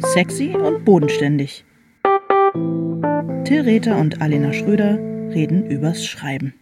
Sexy und bodenständig. Till Rether und Alena Schröder reden übers Schreiben.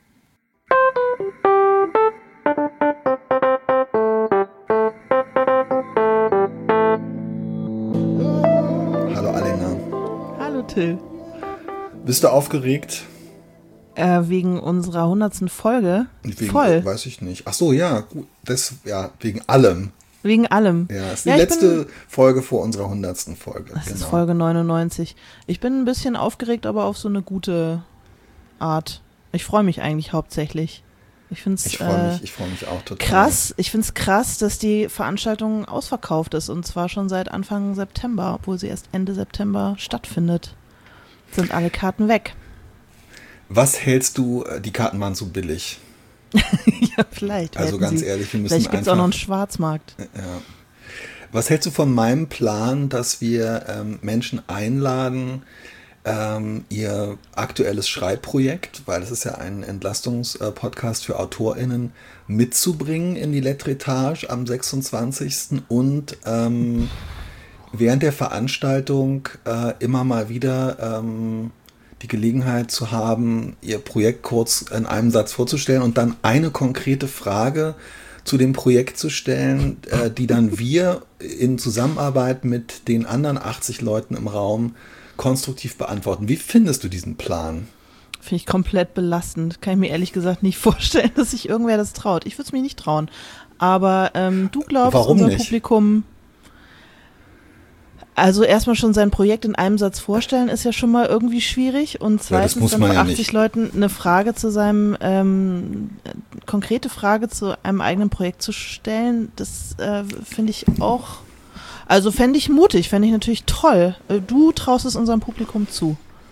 Hallo Alena. Hallo Till. Bist du aufgeregt? Wegen unserer 100. Folge? Voll. Weiß ich nicht. Ach so, ja, gut. Wegen allem. Wegen allem. Ja, das ist die letzte Folge vor unserer 100. Folge. Das ist Folge 99. Ich bin ein bisschen aufgeregt, aber auf so eine gute Art. Ich freue mich eigentlich hauptsächlich. Ich freu mich auch total. Krass. Ich finde es krass, dass die Veranstaltung ausverkauft ist und zwar schon seit Anfang September, obwohl sie erst Ende September stattfindet. Sind alle Karten weg. Was hältst du, die Karten waren zu billig? Ja, vielleicht. Also ganz ehrlich, wir müssen vielleicht gibt es auch noch einen Schwarzmarkt. Ja. Was hältst du von meinem Plan, dass wir Menschen einladen, ihr aktuelles Schreibprojekt, weil das ist ja ein Entlastungspodcast für AutorInnen, mitzubringen in die Letretage am 26. und während der Veranstaltung immer mal wieder die Gelegenheit zu haben, ihr Projekt kurz in einem Satz vorzustellen und dann eine konkrete Frage zu dem Projekt zu stellen, die dann wir in Zusammenarbeit mit den anderen 80 Leuten im Raum konstruktiv beantworten. Wie findest du diesen Plan? Finde ich komplett belastend. Kann ich mir ehrlich gesagt nicht vorstellen, dass sich irgendwer das traut. Ich würde es mir nicht trauen. Aber du glaubst, warum unser nicht? Publikum... Also erstmal schon sein Projekt in einem Satz vorstellen, ist ja schon mal irgendwie schwierig. Und zweitens dann vor 80 Leuten eine Frage zu seinem, konkrete Frage zu einem eigenen Projekt zu stellen, das finde ich auch, also fände ich mutig, fände ich natürlich toll. Du traust es unserem Publikum zu.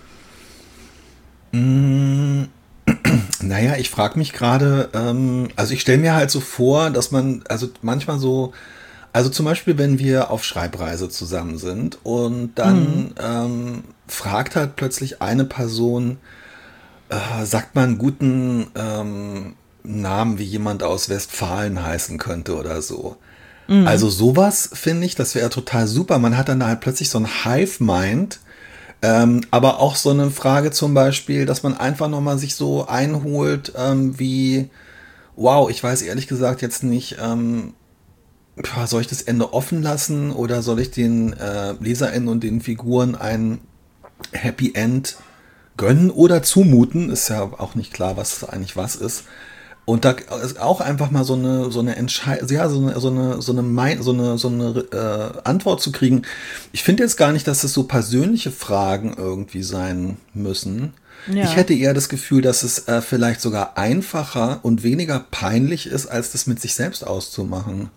Naja, ich frage mich gerade, also ich stelle mir halt so vor, dass man, also manchmal so, also zum Beispiel, wenn wir auf Schreibreise zusammen sind und dann fragt halt plötzlich eine Person, sagt man einen guten Namen, wie jemand aus Westfalen heißen könnte oder so. Also sowas finde ich, das wäre total super. Man hat dann halt plötzlich so ein Hive-Mind, aber auch so eine Frage zum Beispiel, dass man einfach nochmal sich so einholt, wie, wow, ich weiß ehrlich gesagt jetzt nicht, soll ich das Ende offen lassen oder soll ich den LeserInnen und den Figuren ein Happy End gönnen oder zumuten? Ist ja auch nicht klar, was eigentlich was ist. Und da ist auch einfach mal so eine Entscheidung, ja, so eine Antwort zu kriegen. Ich finde jetzt gar nicht, dass es so persönliche Fragen irgendwie sein müssen. Ja. Ich hätte eher das Gefühl, dass es vielleicht sogar einfacher und weniger peinlich ist, als das mit sich selbst auszumachen.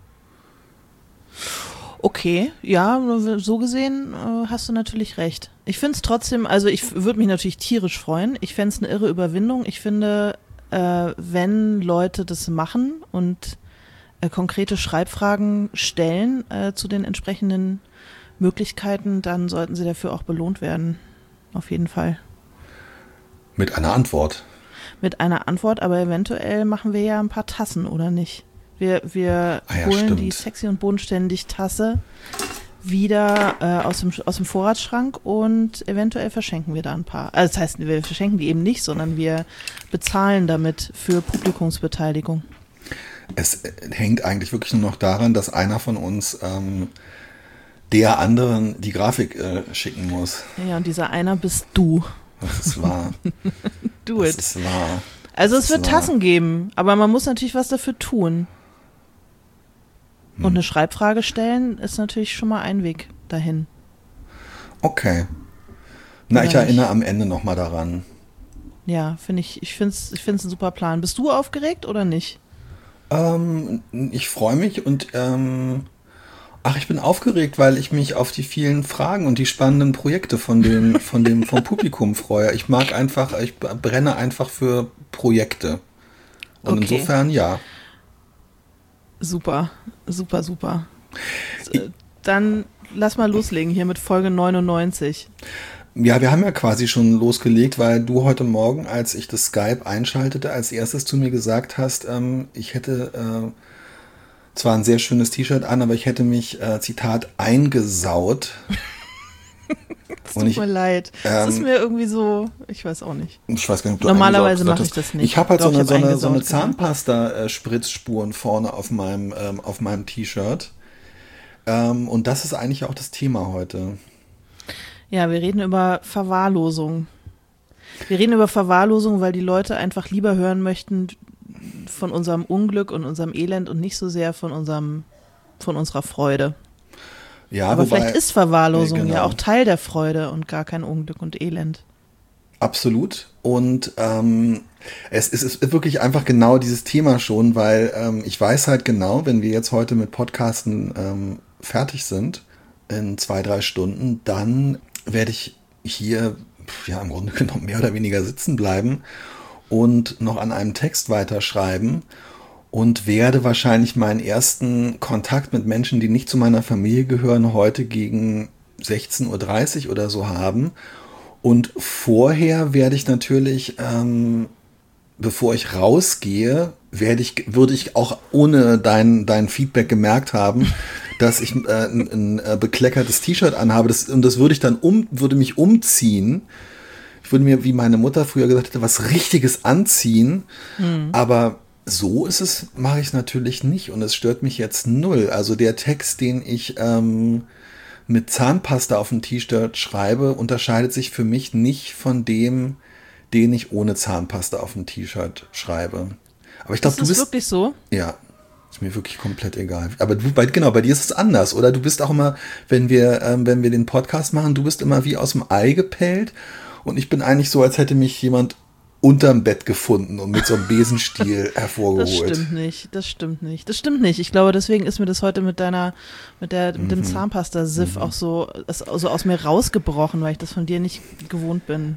Okay, ja, so gesehen hast du natürlich recht. Ich finde es trotzdem, also ich würde mich natürlich tierisch freuen. Ich fände es eine irre Überwindung. Ich finde, wenn Leute das machen und konkrete Schreibfragen stellen zu den entsprechenden Möglichkeiten, dann sollten sie dafür auch belohnt werden. Auf jeden Fall. Mit einer Antwort. Mit einer Antwort, aber eventuell machen wir ja ein paar Tassen, oder nicht? Wir holen stimmt. die Sexy und bodenständig Tasse wieder aus dem Vorratsschrank und eventuell verschenken wir da ein paar. Also das heißt, wir verschenken die eben nicht, sondern wir bezahlen damit für Publikumsbeteiligung. Es hängt eigentlich wirklich nur noch daran, dass einer von uns der anderen die Grafik schicken muss. Ja, und dieser einer bist du. Das ist wahr. Do it. Das ist wahr. Also es wird Tassen geben, aber man muss natürlich was dafür tun. Und eine Schreibfrage stellen ist natürlich schon mal ein Weg dahin. Okay. Na, ich erinnere am Ende nochmal daran. Ja, ich finde es ein super Plan. Bist du aufgeregt oder nicht? Ich freue mich und ich bin aufgeregt, weil ich mich auf die vielen Fragen und die spannenden Projekte vom Publikum freue. Ich brenne einfach für Projekte. Und okay. Insofern ja. Super. Dann lass mal loslegen hier mit Folge 99. Ja, wir haben ja quasi schon losgelegt, weil du heute Morgen, als ich das Skype einschaltete, als erstes zu mir gesagt hast, ich hätte zwar ein sehr schönes T-Shirt an, aber ich hätte mich, Zitat, eingesaut Es tut mir leid. Es ist mir irgendwie so, ich weiß auch nicht. Ich weiß gar nicht, ob du normalerweise mache ich das nicht. Ich habe halt so eine Zahnpasta-Spritzspuren vorne auf meinem T-Shirt. Und das ist eigentlich auch das Thema heute. Ja, wir reden über Verwahrlosung. Wir reden über Verwahrlosung, weil die Leute einfach lieber hören möchten von unserem Unglück und unserem Elend und nicht so sehr von unserer Freude. Ja, aber vielleicht ist Verwahrlosung genau. ja auch Teil der Freude und gar kein Unglück und Elend. Absolut. Und es ist wirklich einfach genau dieses Thema schon, weil ich weiß halt genau, wenn wir jetzt heute mit Podcasten fertig sind, in 2-3 Stunden, dann werde ich hier ja im Grunde genommen mehr oder weniger sitzen bleiben und noch an einem Text weiterschreiben und werde wahrscheinlich meinen ersten Kontakt mit Menschen, die nicht zu meiner Familie gehören, heute gegen 16:30 Uhr oder so haben. Und vorher werde ich natürlich, bevor ich rausgehe, würde ich auch ohne dein Feedback gemerkt haben, dass ich ein bekleckertes T-Shirt anhabe. Und das würde mich umziehen. Ich würde mir, wie meine Mutter früher gesagt hätte, was Richtiges anziehen. Aber so mache ich es natürlich nicht. Und es stört mich jetzt null. Also der Text, den ich mit Zahnpasta auf dem T-Shirt schreibe, unterscheidet sich für mich nicht von dem, den ich ohne Zahnpasta auf dem T-Shirt schreibe. Aber ich glaube, du bist... Ist das wirklich so? Ja, ist mir wirklich komplett egal. Aber bei dir ist es anders, oder? Du bist auch immer, wenn wir den Podcast machen, du bist immer wie aus dem Ei gepellt und ich bin eigentlich so, als hätte mich jemand unterm Bett gefunden und mit so einem Besenstiel hervorgeholt. Das stimmt nicht. Ich glaube, deswegen ist mir das heute mit dem Zahnpasta-Siff auch so aus mir rausgebrochen, weil ich das von dir nicht gewohnt bin.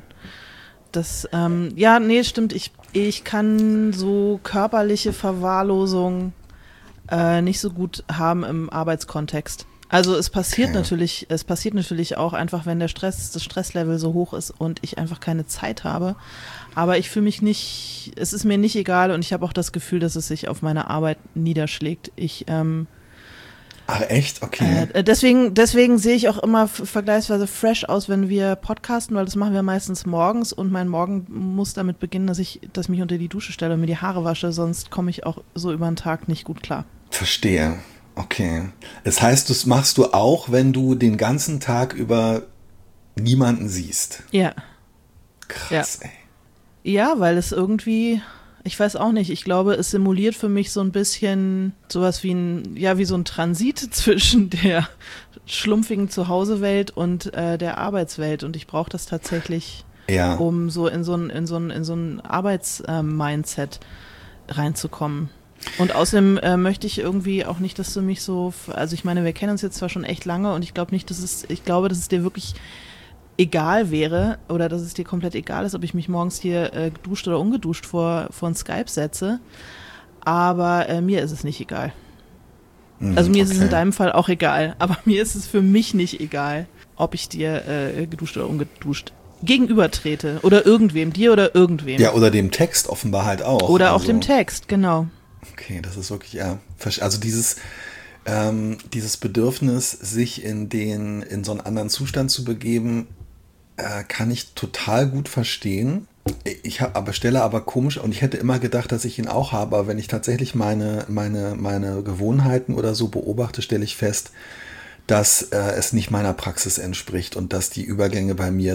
Stimmt. Ich kann so körperliche Verwahrlosung nicht so gut haben im Arbeitskontext. Also es passiert natürlich auch einfach, wenn das Stresslevel so hoch ist und ich einfach keine Zeit habe. Aber ich fühle mich nicht, es ist mir nicht egal und ich habe auch das Gefühl, dass es sich auf meine Arbeit niederschlägt. Ach echt? Okay. Deswegen sehe ich auch immer vergleichsweise fresh aus, wenn wir podcasten, weil das machen wir meistens morgens und mein Morgen muss damit beginnen, dass ich mich unter die Dusche stelle und mir die Haare wasche, sonst komme ich auch so über den Tag nicht gut klar. Verstehe. Okay. Das heißt, das machst du auch, wenn du den ganzen Tag über niemanden siehst? Ja. Krass, ey. Ja, weil es irgendwie, ich weiß auch nicht, ich glaube, es simuliert für mich so ein bisschen sowas wie so ein Transit zwischen der schlumpfigen Zuhausewelt und der Arbeitswelt und ich brauche das tatsächlich, um so in so ein Arbeitsmindset reinzukommen. Und außerdem möchte ich irgendwie auch nicht, dass du mich so, also ich meine, wir kennen uns jetzt zwar schon echt lange und ich glaube, dass es dir wirklich egal wäre oder dass es dir komplett egal ist, ob ich mich morgens hier geduscht oder ungeduscht vor ein Skype setze, aber mir ist es nicht egal. Also mir ist es in deinem Fall auch egal, aber mir ist es für mich nicht egal, ob ich dir geduscht oder ungeduscht gegenübertrete oder irgendwem, dir oder irgendwem. Ja, oder dem Text offenbar halt auch. Oder auch dem Text, genau. Okay, das ist wirklich, also dieses Bedürfnis, sich in so einen anderen Zustand zu begeben, kann ich total gut verstehen. Stelle aber komisch, und ich hätte immer gedacht, dass ich ihn auch habe, aber wenn ich tatsächlich meine Gewohnheiten oder so beobachte, stelle ich fest, dass es nicht meiner Praxis entspricht und dass die Übergänge bei mir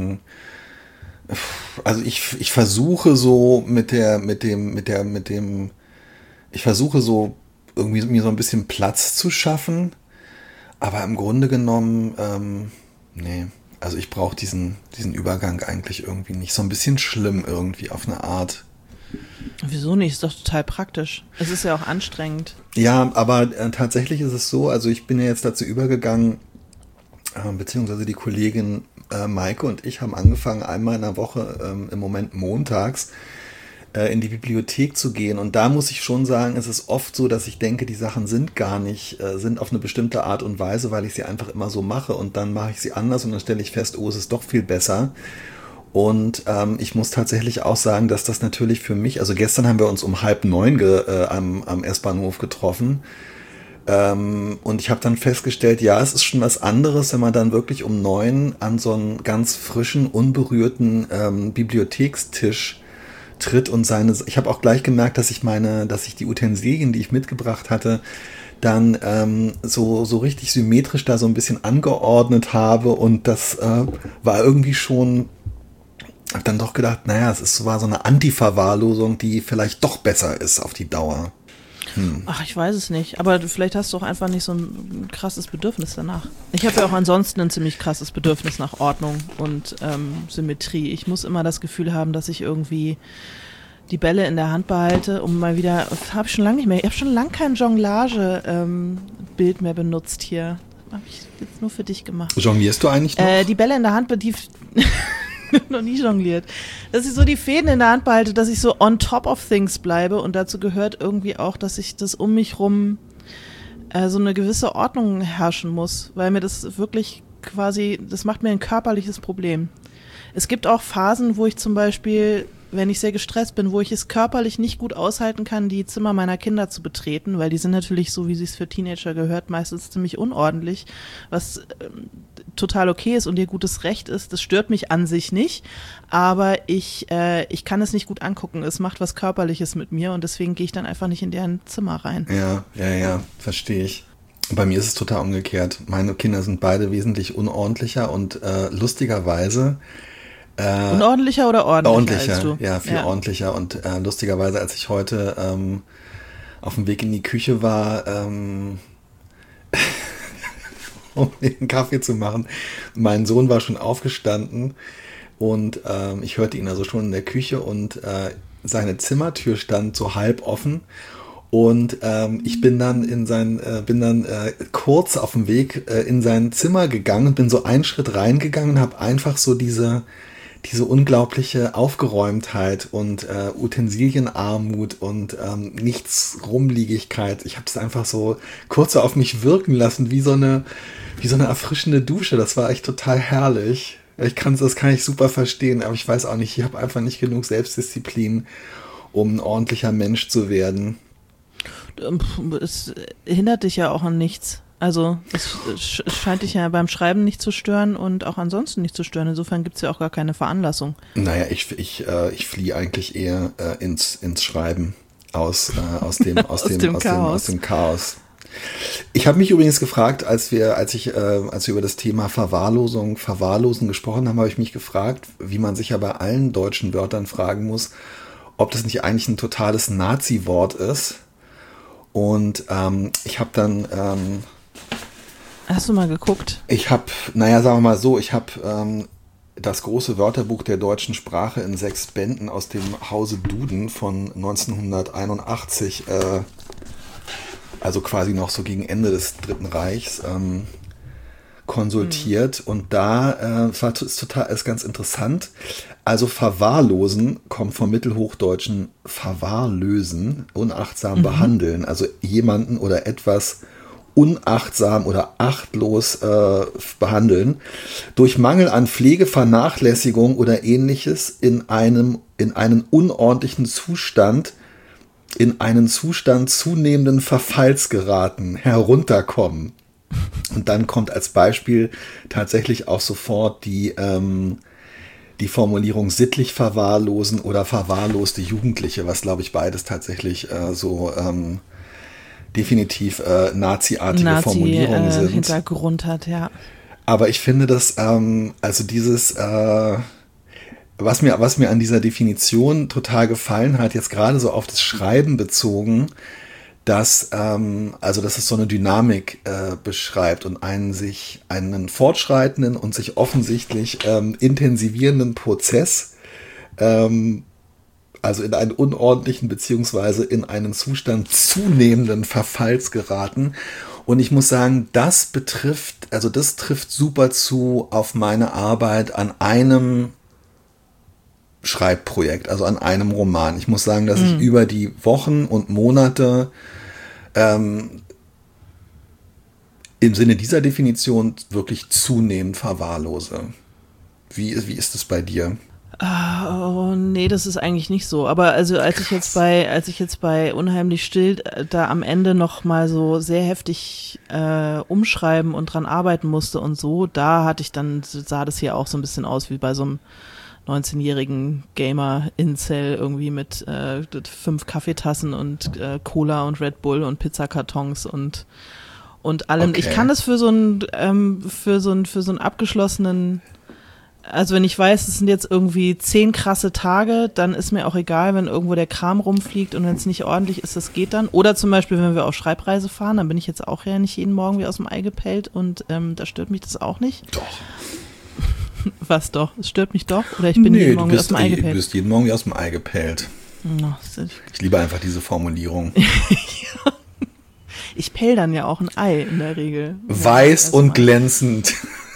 also ich versuche so ich versuche so irgendwie mir so ein bisschen Platz zu schaffen, aber im Grunde genommen, nee, also ich brauche diesen Übergang eigentlich irgendwie nicht. So ein bisschen schlimm irgendwie auf eine Art. Wieso nicht? Ist doch total praktisch. Es ist ja auch anstrengend. Ja, aber tatsächlich ist es so, also ich bin ja jetzt dazu übergegangen, beziehungsweise die Kollegin Maike und ich haben angefangen, einmal in der Woche, im Moment montags, in die Bibliothek zu gehen. Und da muss ich schon sagen, es ist oft so, dass ich denke, die Sachen sind auf eine bestimmte Art und Weise, weil ich sie einfach immer so mache und dann mache ich sie anders und dann stelle ich fest, oh, es ist doch viel besser. Und ich muss tatsächlich auch sagen, dass das natürlich für mich, also gestern haben wir uns um 8:30 am S-Bahnhof getroffen. Und ich habe dann festgestellt, ja, es ist schon was anderes, wenn man dann wirklich um 9 an so einen ganz frischen, unberührten Bibliothekstisch tritt und ich habe auch gleich gemerkt, dass ich die Utensilien, die ich mitgebracht hatte, dann so richtig symmetrisch da so ein bisschen angeordnet habe, und das war irgendwie schon, habe dann doch gedacht, naja, war so eine Anti-Verwahrlosung, die vielleicht doch besser ist auf die Dauer. Ach, ich weiß es nicht. Aber vielleicht hast du auch einfach nicht so ein krasses Bedürfnis danach. Ich habe ja auch ansonsten ein ziemlich krasses Bedürfnis nach Ordnung und Symmetrie. Ich muss immer das Gefühl haben, dass ich irgendwie die Bälle in der Hand behalte, um mal wieder, habe ich schon lange nicht mehr, ich habe schon lange kein Jonglage-Bild mehr benutzt hier. Habe ich jetzt nur für dich gemacht. Jonglierst du eigentlich noch? Die Bälle in der Hand, noch nie jongliert. Dass ich so die Fäden in der Hand behalte, dass ich so on top of things bleibe, und dazu gehört irgendwie auch, dass ich das um mich rum so eine gewisse Ordnung herrschen muss, weil mir das wirklich quasi, das macht mir ein körperliches Problem. Es gibt auch Phasen, wo ich zum Beispiel, wenn ich sehr gestresst bin, wo ich es körperlich nicht gut aushalten kann, die Zimmer meiner Kinder zu betreten, weil die sind natürlich, so wie sie es für Teenager gehört, meistens ziemlich unordentlich, was total okay ist und ihr gutes Recht ist. Das stört mich an sich nicht, aber ich kann es nicht gut angucken. Es macht was Körperliches mit mir, und deswegen gehe ich dann einfach nicht in deren Zimmer rein. Ja, verstehe ich. Bei mir ist es total umgekehrt. Meine Kinder sind beide wesentlich unordentlicher und lustigerweise Unordentlicher oder ordentlicher als du? Ja, viel ordentlicher. Und lustigerweise, als ich heute auf dem Weg in die Küche war, um den Kaffee zu machen, mein Sohn war schon aufgestanden, und ich hörte ihn also schon in der Küche, und seine Zimmertür stand so halb offen. Und ich bin dann kurz auf dem Weg in sein Zimmer gegangen und bin so einen Schritt reingegangen und habe einfach so diese unglaubliche Aufgeräumtheit und Utensilienarmut und nichts Rumliegigkeit. Ich habe das einfach so kurz auf mich wirken lassen, wie so eine erfrischende Dusche. Das war echt total herrlich. Das kann ich super verstehen, aber ich weiß auch nicht, ich habe einfach nicht genug Selbstdisziplin, um ein ordentlicher Mensch zu werden. Es hindert dich ja auch an nichts. Also es scheint dich ja beim Schreiben nicht zu stören und auch ansonsten nicht zu stören. Insofern gibt es ja auch gar keine Veranlassung. Naja, ich fliehe eigentlich eher ins Schreiben aus dem Chaos. Ich habe mich übrigens gefragt, als wir über das Thema Verwahrlosen gesprochen haben, habe ich mich gefragt, wie man sich ja bei allen deutschen Wörtern fragen muss, ob das nicht eigentlich ein totales Nazi-Wort ist. Und ich habe dann Hast du mal geguckt? sagen wir mal so, ich habe das große Wörterbuch der deutschen Sprache in 6 Bänden aus dem Hause Duden von 1981, also quasi noch so gegen Ende des Dritten Reichs, konsultiert. Und da ist ganz interessant. Also verwahrlosen kommt vom mittelhochdeutschen verwahrlösen, unachtsam behandeln, also jemanden oder etwas unachtsam oder achtlos behandeln, durch Mangel an Pflege, Vernachlässigung oder ähnliches in einen unordentlichen Zustand, in einen Zustand zunehmenden Verfalls geraten, herunterkommen. Und dann kommt als Beispiel tatsächlich auch sofort die Formulierung sittlich verwahrlosen oder verwahrloste Jugendliche, was, glaube ich, beides tatsächlich definitiv naziartige Formulierungen sind. Hintergrund hat, ja. Aber ich finde, dass also dieses was mir an dieser Definition total gefallen hat, jetzt gerade so auf das Schreiben bezogen, dass es so eine Dynamik beschreibt und einen fortschreitenden und sich offensichtlich intensivierenden Prozess, also in einen unordentlichen beziehungsweise in einen Zustand zunehmenden Verfalls geraten. Und ich muss sagen, das trifft super zu auf meine Arbeit an einem Schreibprojekt, also an einem Roman. Ich muss sagen, dass ich über die Wochen und Monate im Sinne dieser Definition wirklich zunehmend verwahrlose. Wie ist es bei dir? Oh, nee, das ist eigentlich nicht so. Aber also als ich jetzt bei Unheimlich still da am Ende noch mal so sehr heftig umschreiben und dran arbeiten musste und so, sah das hier auch so ein bisschen aus wie bei so einem 19-jährigen Gamer-Incel irgendwie mit 5 Kaffeetassen und Cola und Red Bull und Pizzakartons und allem. Okay. Ich kann das für so einen abgeschlossenen. Also wenn ich weiß, es sind jetzt irgendwie 10 krasse Tage, dann ist mir auch egal, wenn irgendwo der Kram rumfliegt und wenn es nicht ordentlich ist, das geht dann. Oder zum Beispiel, wenn wir auf Schreibreise fahren, dann bin ich jetzt auch ja nicht jeden Morgen wie aus dem Ei gepellt und da stört mich das auch nicht. Doch. Was doch? Es stört mich doch? Oder ich bin jeden Morgen wie aus dem Ei gepellt? Du bist jeden Morgen wie aus dem Ei gepellt. No, Ich liebe einfach diese Formulierung. ja. Ich pell dann ja auch ein Ei in der Regel. Weiß und glänzend.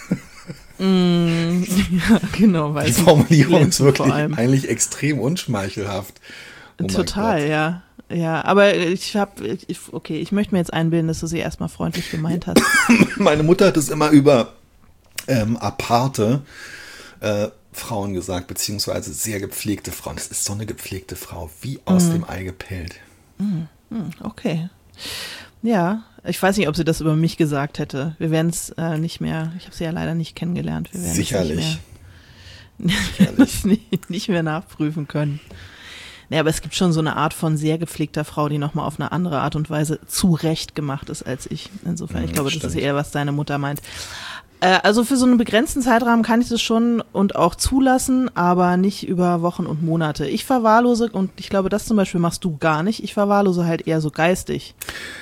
Ja, genau. Die Formulierung ist wirklich eigentlich extrem unschmeichelhaft. Oh total, ja. Ja, aber ich möchte mir jetzt einbilden, dass du sie erstmal freundlich gemeint hast. Meine Mutter hat es immer über aparte Frauen gesagt, beziehungsweise sehr gepflegte Frauen. Das ist so eine gepflegte Frau, wie aus dem Ei gepellt. Okay. Ja, ich weiß nicht, ob sie das über mich gesagt hätte. Wir werden es nicht mehr, ich habe sie ja leider nicht kennengelernt. Wir werden Sicherlich. es nicht mehr nachprüfen können. Ja, aber es gibt schon so eine Art von sehr gepflegter Frau, die nochmal auf eine andere Art und Weise zurecht gemacht ist als ich. Insofern, ich glaube, das ist eher, was deine Mutter meint. Also für so einen begrenzten Zeitrahmen kann ich das schon und auch zulassen, aber nicht über Wochen und Monate. Ich verwahrlose, und ich glaube, das zum Beispiel machst du gar nicht, ich verwahrlose halt eher so geistig.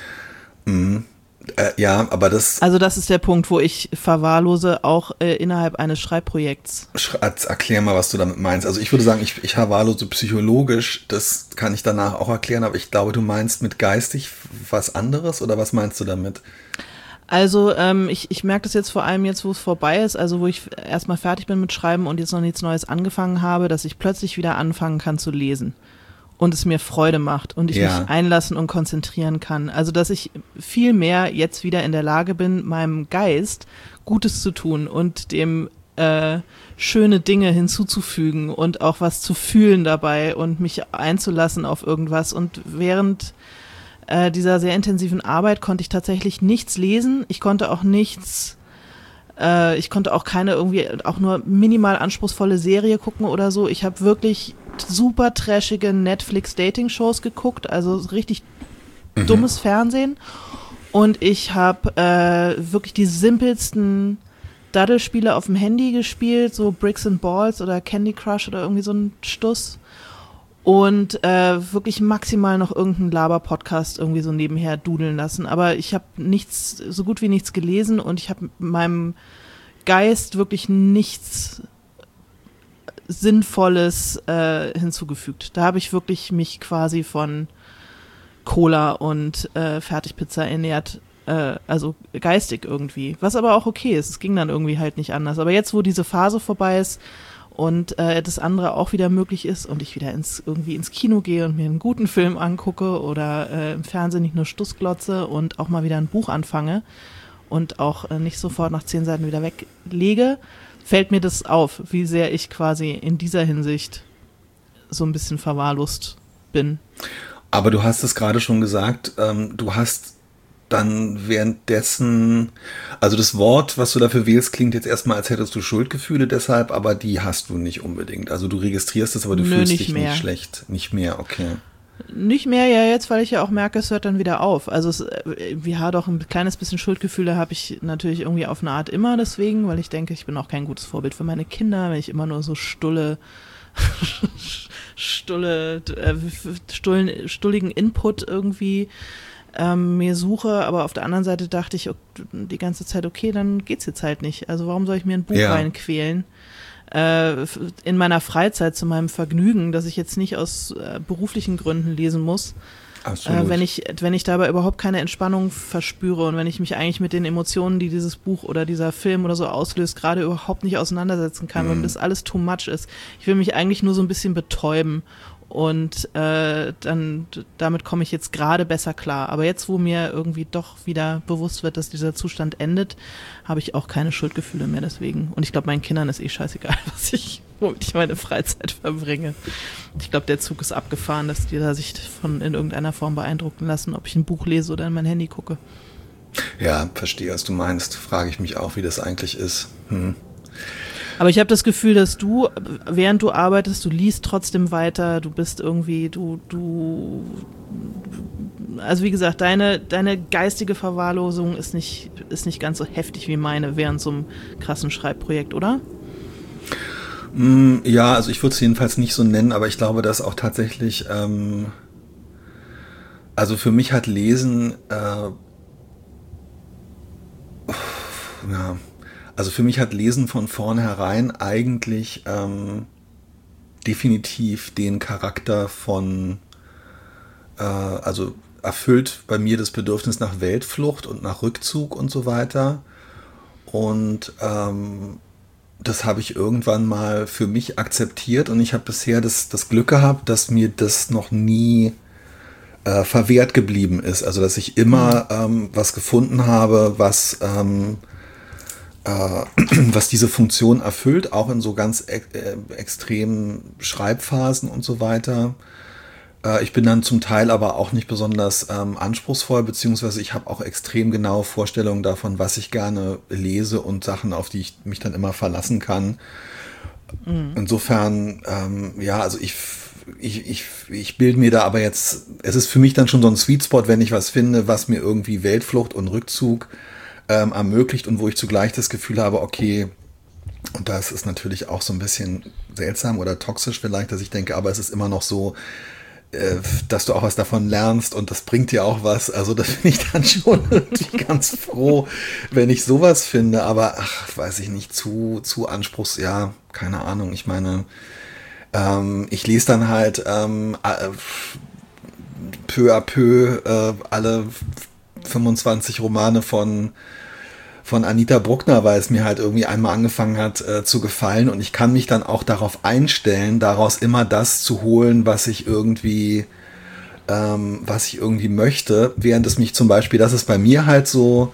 Ja, aber das... Also das ist der Punkt, wo ich verwahrlose, auch innerhalb eines Schreibprojekts. Erklär mal, was du damit meinst. Also ich würde sagen, ich verwahrlose psychologisch, das kann ich danach auch erklären, aber ich glaube, du meinst mit geistig was anderes, oder was meinst du damit? Also ich merke das jetzt vor allem jetzt, wo es vorbei ist, also wo ich erstmal fertig bin mit Schreiben und jetzt noch nichts Neues angefangen habe, dass ich plötzlich wieder anfangen kann zu lesen und es mir Freude macht und ich mich einlassen und konzentrieren kann. Also dass ich viel mehr jetzt wieder in der Lage bin, meinem Geist Gutes zu tun und dem schöne Dinge hinzuzufügen und auch was zu fühlen dabei und mich einzulassen auf irgendwas. Und während dieser sehr intensiven Arbeit konnte ich tatsächlich nichts lesen. Ich konnte auch keine irgendwie auch nur minimal anspruchsvolle Serie gucken oder so. Ich habe wirklich super trashige Netflix-Dating-Shows geguckt, also richtig dummes Fernsehen. Und ich habe wirklich die simpelsten Daddelspiele auf dem Handy gespielt, so Bricks and Balls oder Candy Crush oder irgendwie so ein Stuss. Und wirklich maximal noch irgendeinen Laber-Podcast irgendwie so nebenher dudeln lassen. Aber ich habe so gut wie nichts gelesen und ich habe meinem Geist wirklich nichts Sinnvolles hinzugefügt. Da habe ich wirklich mich quasi von Cola und Fertigpizza ernährt, also geistig irgendwie. Was aber auch okay ist, es ging dann irgendwie halt nicht anders. Aber jetzt, wo diese Phase vorbei ist, und das andere auch wieder möglich ist und ich wieder ins Kino gehe und mir einen guten Film angucke oder im Fernsehen nicht nur Stussglotze und auch mal wieder ein Buch anfange und auch nicht sofort nach 10 Seiten wieder weglege, fällt mir das auf, wie sehr ich quasi in dieser Hinsicht so ein bisschen verwahrlost bin. Aber du hast es gerade schon gesagt, du hast dann währenddessen, also das Wort, was du dafür wählst, klingt jetzt erstmal, als hättest du Schuldgefühle deshalb, aber die hast du nicht unbedingt. Also du registrierst es, aber du fühlst dich nicht schlecht. Nicht mehr, okay. Nicht mehr, ja jetzt, weil ich ja auch merke, es hört dann wieder auf. Also doch ein kleines bisschen Schuldgefühle habe ich natürlich irgendwie auf eine Art immer deswegen, weil ich denke, ich bin auch kein gutes Vorbild für meine Kinder, wenn ich immer nur so stulligen Input irgendwie mir suche, aber auf der anderen Seite dachte ich die ganze Zeit, okay, dann geht's jetzt halt nicht. Also warum soll ich mir ein Buch reinquälen? In meiner Freizeit zu meinem Vergnügen, dass ich jetzt nicht aus beruflichen Gründen lesen muss. Wenn ich dabei überhaupt keine Entspannung verspüre und wenn ich mich eigentlich mit den Emotionen, die dieses Buch oder dieser Film oder so auslöst, gerade überhaupt nicht auseinandersetzen kann, weil das alles too much ist. Ich will mich eigentlich nur so ein bisschen betäuben Und damit komme ich jetzt gerade besser klar. Aber jetzt, wo mir irgendwie doch wieder bewusst wird, dass dieser Zustand endet, habe ich auch keine Schuldgefühle mehr deswegen. Und ich glaube, meinen Kindern ist scheißegal, womit ich meine Freizeit verbringe. Ich glaube, der Zug ist abgefahren, dass die da sich in irgendeiner Form beeindrucken lassen, ob ich ein Buch lese oder in mein Handy gucke. Ja, verstehe, was du meinst. Frage ich mich auch, wie das eigentlich ist. Aber ich habe das Gefühl, dass du, während du arbeitest, du liest trotzdem weiter, du bist irgendwie, also wie gesagt, deine geistige Verwahrlosung ist nicht ganz so heftig wie meine während so einem krassen Schreibprojekt, oder? Ja, also ich würde es jedenfalls nicht so nennen, aber ich glaube, dass auch tatsächlich, also für mich hat Lesen, ja, also für mich hat Lesen von vornherein eigentlich definitiv den Charakter von, also erfüllt bei mir das Bedürfnis nach Weltflucht und nach Rückzug und so weiter. Und das habe ich irgendwann mal für mich akzeptiert und ich habe bisher das Glück gehabt, dass mir das noch nie verwehrt geblieben ist. Also dass ich immer was gefunden habe, was diese Funktion erfüllt, auch in so ganz extremen Schreibphasen und so weiter. Ich bin dann zum Teil aber auch nicht besonders anspruchsvoll, beziehungsweise ich habe auch extrem genaue Vorstellungen davon, was ich gerne lese und Sachen, auf die ich mich dann immer verlassen kann. Insofern, ja, also ich bilde mir da aber jetzt, es ist für mich dann schon so ein Sweet Spot, wenn ich was finde, was mir irgendwie Weltflucht und Rückzug ermöglicht und wo ich zugleich das Gefühl habe, okay, und das ist natürlich auch so ein bisschen seltsam oder toxisch vielleicht, dass ich denke, aber es ist immer noch so, dass du auch was davon lernst und das bringt dir auch was. Also das bin ich dann schon irgendwie ganz froh, wenn ich sowas finde, aber weiß ich nicht, zu ja, keine Ahnung. Ich meine, ich lese dann halt peu à peu alle 25 Romane von Anita Bruckner, weil es mir halt irgendwie einmal angefangen hat zu gefallen und ich kann mich dann auch darauf einstellen, daraus immer das zu holen, was ich irgendwie möchte, während es mich zum Beispiel, das ist bei mir halt so,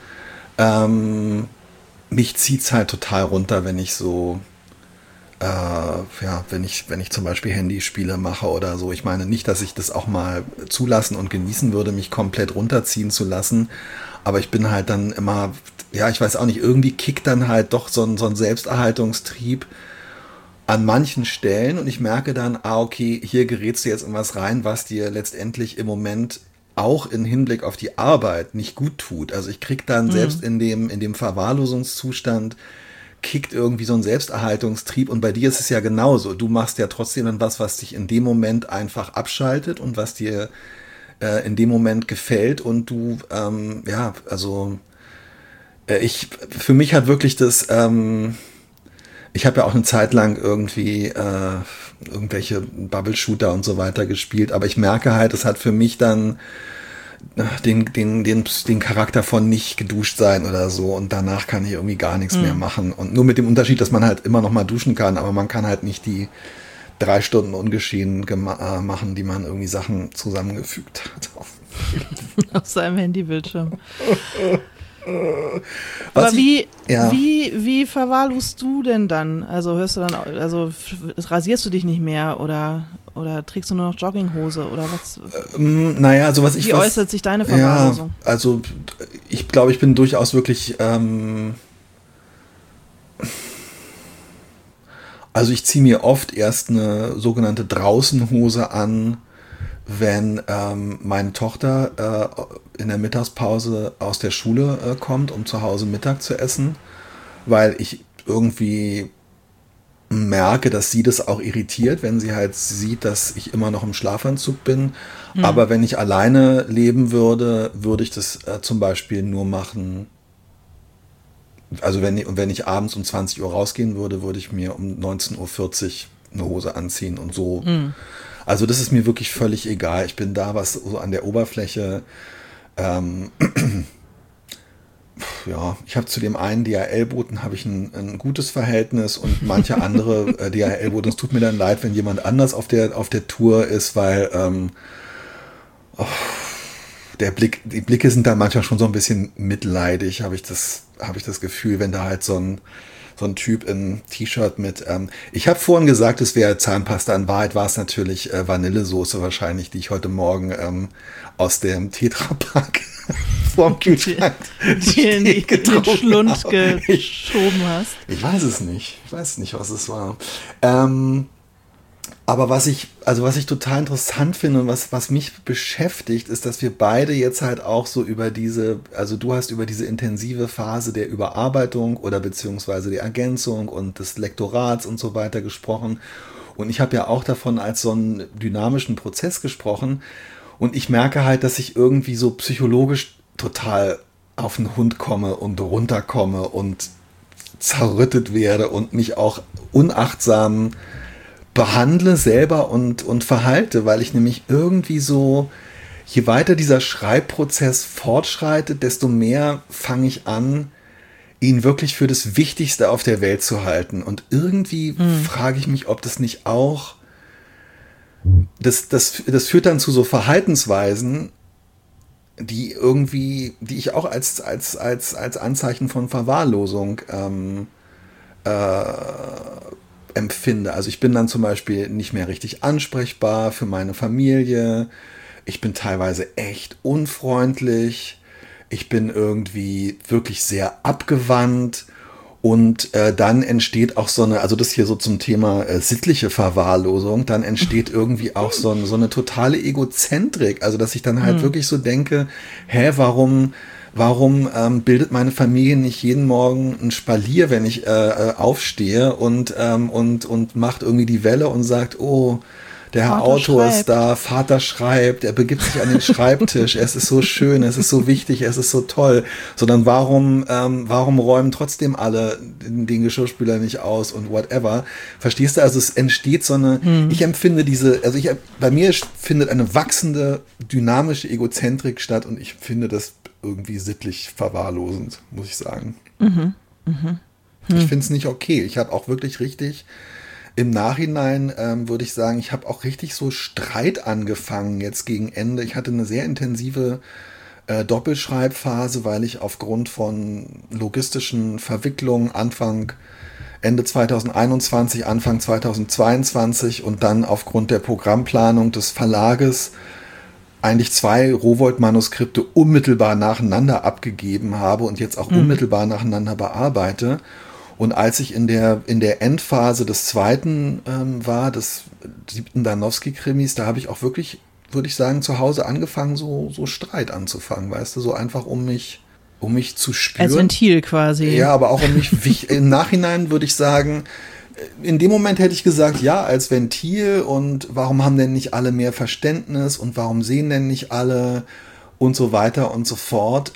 mich zieht's halt total runter, wenn ich so ja, wenn ich zum Beispiel Handyspiele mache oder so. Ich meine nicht, dass ich das auch mal zulassen und genießen würde, mich komplett runterziehen zu lassen, aber ich bin halt dann immer, ja, ich weiß auch nicht, irgendwie kickt dann halt doch so ein Selbsterhaltungstrieb an manchen Stellen und ich merke dann, okay, hier gerätst du jetzt in was rein, was dir letztendlich im Moment auch im Hinblick auf die Arbeit nicht gut tut. Also ich krieg dann selbst in dem Verwahrlosungszustand kickt irgendwie so ein Selbsterhaltungstrieb und bei dir ist es ja genauso. Du machst ja trotzdem dann was dich in dem Moment einfach abschaltet und was dir in dem Moment gefällt und du, ja, also für mich hat wirklich das, ich habe ja auch eine Zeit lang irgendwie irgendwelche Bubble-Shooter und so weiter gespielt, aber ich merke halt, es hat für mich dann den Charakter von nicht geduscht sein oder so und danach kann ich irgendwie gar nichts mehr machen und nur mit dem Unterschied, dass man halt immer noch mal duschen kann, aber man kann halt nicht die 3 Stunden ungeschehen machen, die man irgendwie Sachen zusammengefügt hat. Auf seinem Handybildschirm. Aber wie verwahrlosst du denn dann? Also hörst du dann, also rasierst du dich nicht mehr oder trägst du nur noch Jogginghose oder was? Naja, also wie äußert sich deine Verwahrlosung? Ja, also ich glaube, ich bin durchaus wirklich, also ich ziehe mir oft erst eine sogenannte Draußenhose an, wenn meine Tochter in der Mittagspause aus der Schule kommt, um zu Hause Mittag zu essen, weil ich irgendwie merke, dass sie das auch irritiert, wenn sie halt sieht, dass ich immer noch im Schlafanzug bin. Aber wenn ich alleine leben würde, würde ich das zum Beispiel nur machen. Also wenn ich abends um 20 Uhr rausgehen würde, würde ich mir um 19:40 Uhr eine Hose anziehen und so. Also das ist mir wirklich völlig egal. Ich bin da, was so an der Oberfläche ja, ich habe zu dem einen DHL-Boten habe ich ein gutes Verhältnis und manche andere DHL-Boten, es tut mir dann leid, wenn jemand anders auf der Tour ist, weil die Blicke sind da manchmal schon so ein bisschen mitleidig, habe ich das Gefühl, wenn da halt so ein Typ in T-Shirt mit, ich habe vorhin gesagt, es wäre Zahnpasta, in Wahrheit war es natürlich Vanillesoße wahrscheinlich, die ich heute Morgen aus dem Tetrapack vorm Kühlschrank in den Schlund geschoben hast. Ich weiß es nicht. Ich weiß nicht, was es war. Aber was ich total interessant finde und was mich beschäftigt, ist, dass wir beide jetzt halt auch so du hast über diese intensive Phase der Überarbeitung oder beziehungsweise der Ergänzung und des Lektorats und so weiter gesprochen. Und ich habe ja auch davon als so einen dynamischen Prozess gesprochen. Und ich merke halt, dass ich irgendwie so psychologisch total auf den Hund komme und runterkomme und zerrüttet werde und mich auch unachtsam behandle selber und verhalte, weil ich nämlich irgendwie so, je weiter dieser Schreibprozess fortschreitet, desto mehr fange ich an, ihn wirklich für das Wichtigste auf der Welt zu halten. Und irgendwie frage ich mich, ob das nicht auch, das führt dann zu so Verhaltensweisen, die ich auch als Anzeichen von Verwahrlosung empfinde. Also ich bin dann zum Beispiel nicht mehr richtig ansprechbar für meine Familie. Ich bin teilweise echt unfreundlich. Ich bin irgendwie wirklich sehr abgewandt. Und dann entsteht auch also das hier so zum Thema sittliche Verwahrlosung, dann entsteht irgendwie auch so eine totale Egozentrik. Also dass ich dann halt wirklich so denke, warum bildet meine Familie nicht jeden Morgen ein Spalier, wenn ich aufstehe und macht irgendwie die Welle und sagt, oh, der Herr Autor ist da, Vater schreibt, er begibt sich an den Schreibtisch, es ist so schön, es ist so wichtig, es ist so toll. Sondern warum räumen trotzdem alle den Geschirrspüler nicht aus und whatever? Verstehst du? Also es entsteht so eine, ich empfinde bei mir findet eine wachsende, dynamische Egozentrik statt und ich finde das irgendwie sittlich verwahrlosend, muss ich sagen. Ich finde es nicht okay. Ich habe auch wirklich richtig im Nachhinein würde ich sagen, ich habe auch richtig so Streit angefangen jetzt gegen Ende. Ich hatte eine sehr intensive Doppelschreibphase, weil ich aufgrund von logistischen Verwicklungen Ende 2021, Anfang 2022 und dann aufgrund der Programmplanung des Verlages eigentlich 2 Rowohlt-Manuskripte unmittelbar nacheinander abgegeben habe und jetzt auch unmittelbar nacheinander bearbeite. Und als ich in der Endphase des zweiten war, des 7. Danowski-Krimis, da habe ich auch wirklich, würde ich sagen, zu Hause angefangen, so Streit anzufangen, weißt du, so einfach um mich zu spüren. Als Ventil quasi. Ja, aber auch um mich, im Nachhinein würde ich sagen, in dem Moment hätte ich gesagt, ja, als Ventil und warum haben denn nicht alle mehr Verständnis und warum sehen denn nicht alle und so weiter und so fort.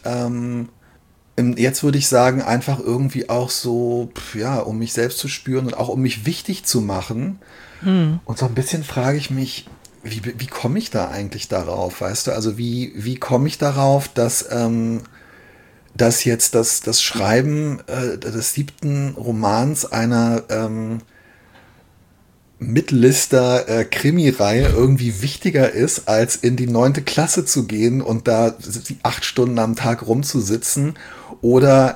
Jetzt würde ich sagen, einfach irgendwie auch so, um mich selbst zu spüren und auch um mich wichtig zu machen. Und so ein bisschen frage ich mich, wie komme ich da eigentlich darauf, weißt du? Also wie komme ich darauf, dass jetzt das Schreiben des 7. Romans einer Mittellister Krimireihe irgendwie wichtiger ist, als in die 9. Klasse zu gehen und da 8 Stunden am Tag rumzusitzen oder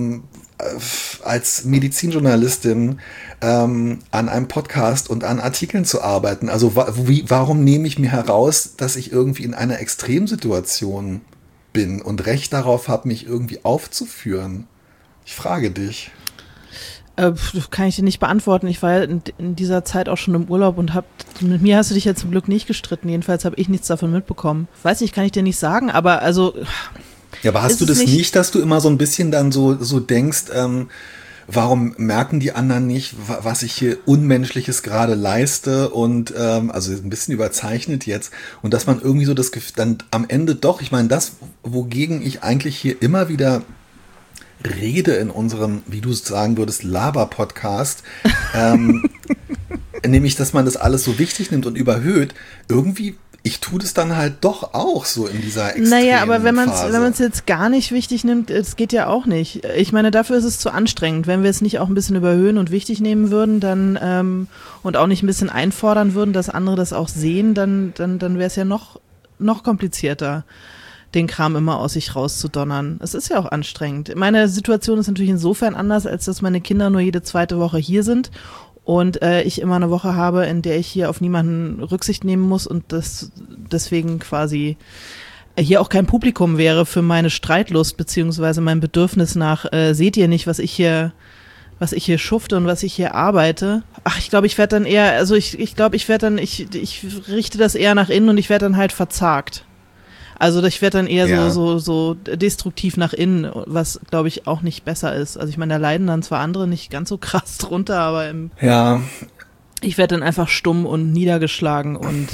als Medizinjournalistin an einem Podcast und an Artikeln zu arbeiten. Also warum nehme ich mir heraus, dass ich irgendwie in einer Extremsituation bin und Recht darauf habe, mich irgendwie aufzuführen? Ich frage dich. Kann ich dir nicht beantworten. Ich war in dieser Zeit auch schon im Urlaub und mit mir hast du dich ja zum Glück nicht gestritten. Jedenfalls habe ich nichts davon mitbekommen. Weiß nicht, kann ich dir nicht sagen, aber also. Ja, aber hast du das nicht, dass du immer so ein bisschen dann so denkst, warum merken die anderen nicht, was ich hier Unmenschliches gerade leiste und also ein bisschen überzeichnet jetzt und dass man irgendwie so das Gefühl, dann am Ende doch, ich meine, das, wogegen ich eigentlich hier immer wieder rede in unserem, wie du sagen würdest, Laber-Podcast, nämlich, dass man das alles so wichtig nimmt und überhöht, irgendwie ich tue das dann halt doch auch so in dieser extremen Naja, aber wenn Phase. man es jetzt gar nicht wichtig nimmt, es geht ja auch nicht. Ich meine, dafür ist es zu anstrengend. Wenn wir es nicht auch ein bisschen überhöhen und wichtig nehmen würden, dann und auch nicht ein bisschen einfordern würden, dass andere das auch sehen, dann wäre es ja noch komplizierter, den Kram immer aus sich rauszudonnern. Es ist ja auch anstrengend. Meine Situation ist natürlich insofern anders, als dass meine Kinder nur jede zweite Woche hier sind und ich immer eine Woche habe, in der ich hier auf niemanden Rücksicht nehmen muss und das deswegen quasi hier auch kein Publikum wäre für meine Streitlust beziehungsweise mein Bedürfnis nach, seht ihr nicht, was ich hier schufte und was ich hier arbeite. Ach, ich glaube, ich werde dann eher, also ich richte das eher nach innen und ich werde dann halt verzagt. Also ich werde dann eher so destruktiv nach innen, was, glaube ich, auch nicht besser ist. Also ich meine, da leiden dann zwar andere nicht ganz so krass drunter, aber ich werde dann einfach stumm und niedergeschlagen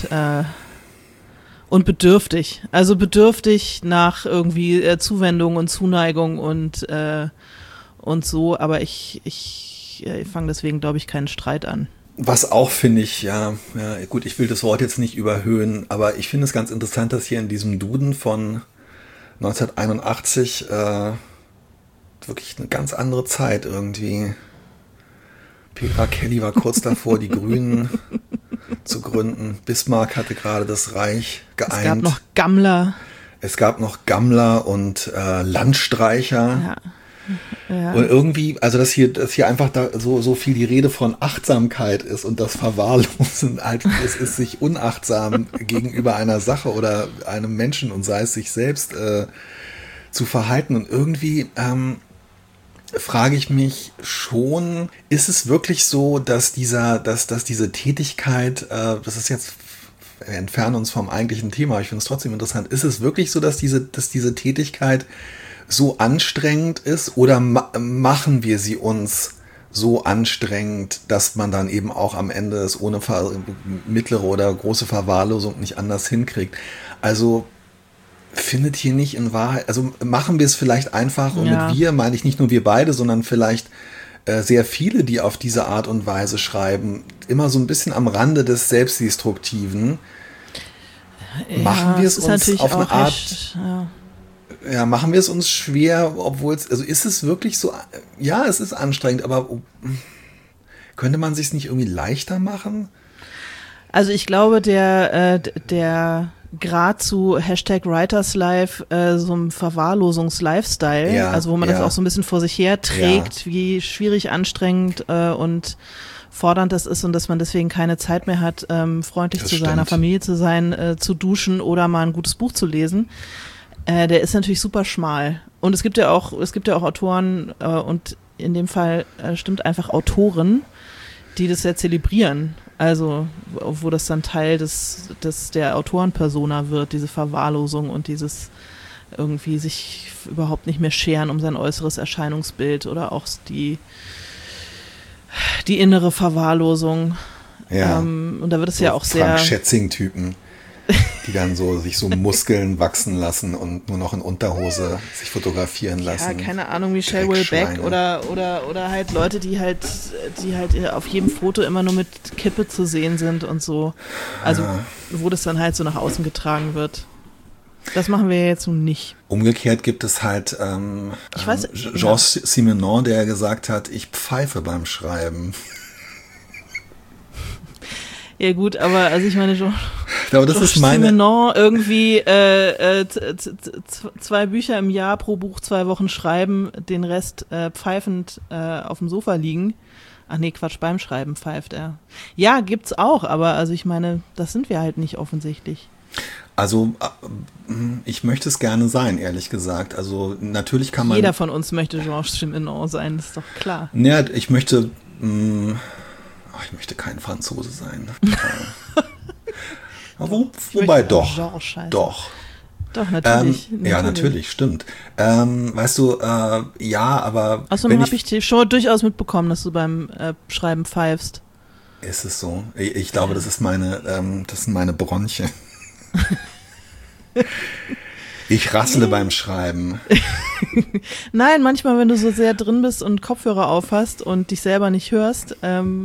und bedürftig. Also bedürftig nach irgendwie Zuwendung und Zuneigung und so, aber ich fange deswegen, glaube ich, keinen Streit an. Was auch finde ich, ja, gut, ich will das Wort jetzt nicht überhöhen, aber ich finde es ganz interessant, dass hier in diesem Duden von 1981 wirklich eine ganz andere Zeit irgendwie. Petra Kelly war kurz davor, die Grünen zu gründen. Bismarck hatte gerade das Reich geeint. Es gab noch Gammler und Landstreicher. Ja. Ja. Und irgendwie, also dass hier einfach da so viel die Rede von Achtsamkeit ist und das Verwahrlosen halt, es ist sich unachtsam gegenüber einer Sache oder einem Menschen und sei es sich selbst zu verhalten. Und irgendwie frage ich mich schon, ist es wirklich so, dass diese Tätigkeit, das ist jetzt, wir entfernen uns vom eigentlichen Thema, aber ich finde es trotzdem interessant, ist es wirklich so, dass diese Tätigkeit so anstrengend ist oder machen wir sie uns so anstrengend, dass man dann eben auch am Ende es ohne mittlere oder große Verwahrlosung nicht anders hinkriegt? Also findet hier nicht in Wahrheit, also machen wir es vielleicht einfach und mit wir meine ich nicht nur wir beide, sondern vielleicht sehr viele, die auf diese Art und Weise schreiben, immer so ein bisschen am Rande des Selbstdestruktiven. Machen wir es uns auf eine Art... Ja, machen wir es uns schwer, obwohl es, also ist es wirklich so, ja, es ist anstrengend, aber könnte man sich es nicht irgendwie leichter machen? Also ich glaube, der Grad zu #WritersLife, so einem Verwahrlosungs-Lifestyle, also wo man das auch so ein bisschen vor sich her trägt, wie schwierig, anstrengend und fordernd das ist und dass man deswegen keine Zeit mehr hat, freundlich zu seiner Familie zu sein, zu duschen oder mal ein gutes Buch zu lesen. Der ist natürlich super schmal. Und es gibt ja auch Autoren und in dem Fall stimmt einfach Autoren, die das sehr zelebrieren. Also wo das dann Teil der Autorenpersona wird, diese Verwahrlosung und dieses irgendwie sich überhaupt nicht mehr scheren um sein äußeres Erscheinungsbild oder auch die innere Verwahrlosung. Ja. Und da wird es so ja auch Frank Schätzing-Typen. Die dann sich so Muskeln wachsen lassen und nur noch in Unterhose sich fotografieren lassen. Ja, keine Ahnung, Michelle Houellebecq oder halt Leute, die halt auf jedem Foto immer nur mit Kippe zu sehen sind und so. Also, wo das dann halt so nach außen getragen wird. Das machen wir jetzt nun nicht. Umgekehrt gibt es halt Georges Simenon, der gesagt hat, ich pfeife beim Schreiben. Ja gut, aber also ich meine schon. Aber das ist meine. Simenon irgendwie 2 Bücher im Jahr, pro Buch 2 Wochen schreiben, den Rest pfeifend auf dem Sofa liegen. Ach nee, Quatsch, beim Schreiben pfeift er. Ja, gibt's auch, aber also ich meine, das sind wir halt nicht offensichtlich. Also ich möchte es gerne sein, ehrlich gesagt. Also natürlich kann man. Jeder von uns möchte Georges Simenon sein, das ist doch klar. Naja, ich möchte kein Franzose sein. Wobei doch. Doch. Doch, natürlich. Ja, natürlich, stimmt. Weißt du, ja, aber. Außerdem habe ich dich schon durchaus mitbekommen, dass du beim Schreiben pfeifst. Ist es so? Ich glaube, das sind meine Bronchien. Ich rassle beim Schreiben. Nein, manchmal, wenn du so sehr drin bist und Kopfhörer auf hast und dich selber nicht hörst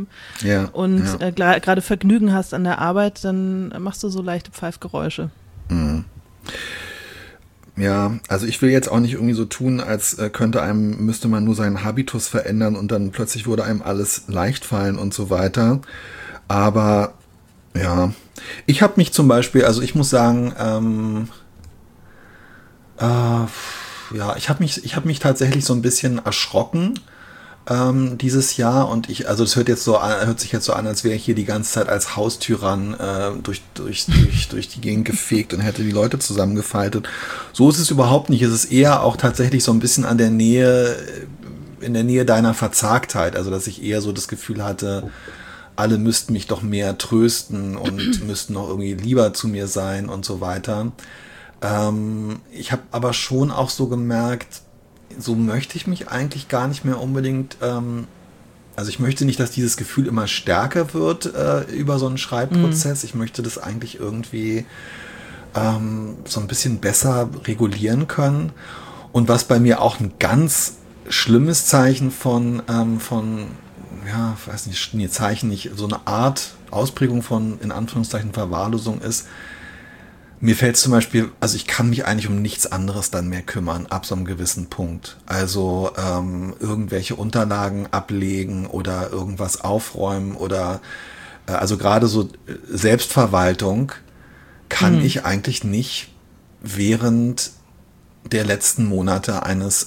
gerade Vergnügen hast an der Arbeit, dann machst du so leichte Pfeifgeräusche. Mhm. Ja, also ich will jetzt auch nicht irgendwie so tun, als müsste man nur seinen Habitus verändern und dann plötzlich würde einem alles leicht fallen und so weiter. Aber ja, ich habe mich zum Beispiel, also ich muss sagen, ich habe mich tatsächlich so ein bisschen erschrocken dieses Jahr und das hört sich jetzt so an, als wäre ich hier die ganze Zeit als Haustyrann durch die Gegend gefegt und hätte die Leute zusammengefaltet. So ist es überhaupt nicht. Es ist eher auch tatsächlich so ein bisschen in der Nähe deiner Verzagtheit. Also, dass ich eher so das Gefühl hatte, alle müssten mich doch mehr trösten und müssten noch irgendwie lieber zu mir sein und so weiter. Ich habe aber schon auch so gemerkt, so möchte ich mich eigentlich gar nicht mehr unbedingt, also ich möchte nicht, dass dieses Gefühl immer stärker wird über so einen Schreibprozess. Ich möchte das eigentlich irgendwie so ein bisschen besser regulieren können. Und was bei mir auch ein ganz schlimmes Zeichen so eine Art Ausprägung von, in Anführungszeichen, Verwahrlosung ist, mir fällt zum Beispiel, also ich kann mich eigentlich um nichts anderes dann mehr kümmern, ab so einem gewissen Punkt. Also irgendwelche Unterlagen ablegen oder irgendwas aufräumen oder also gerade so Selbstverwaltung kann ich eigentlich nicht während der letzten Monate eines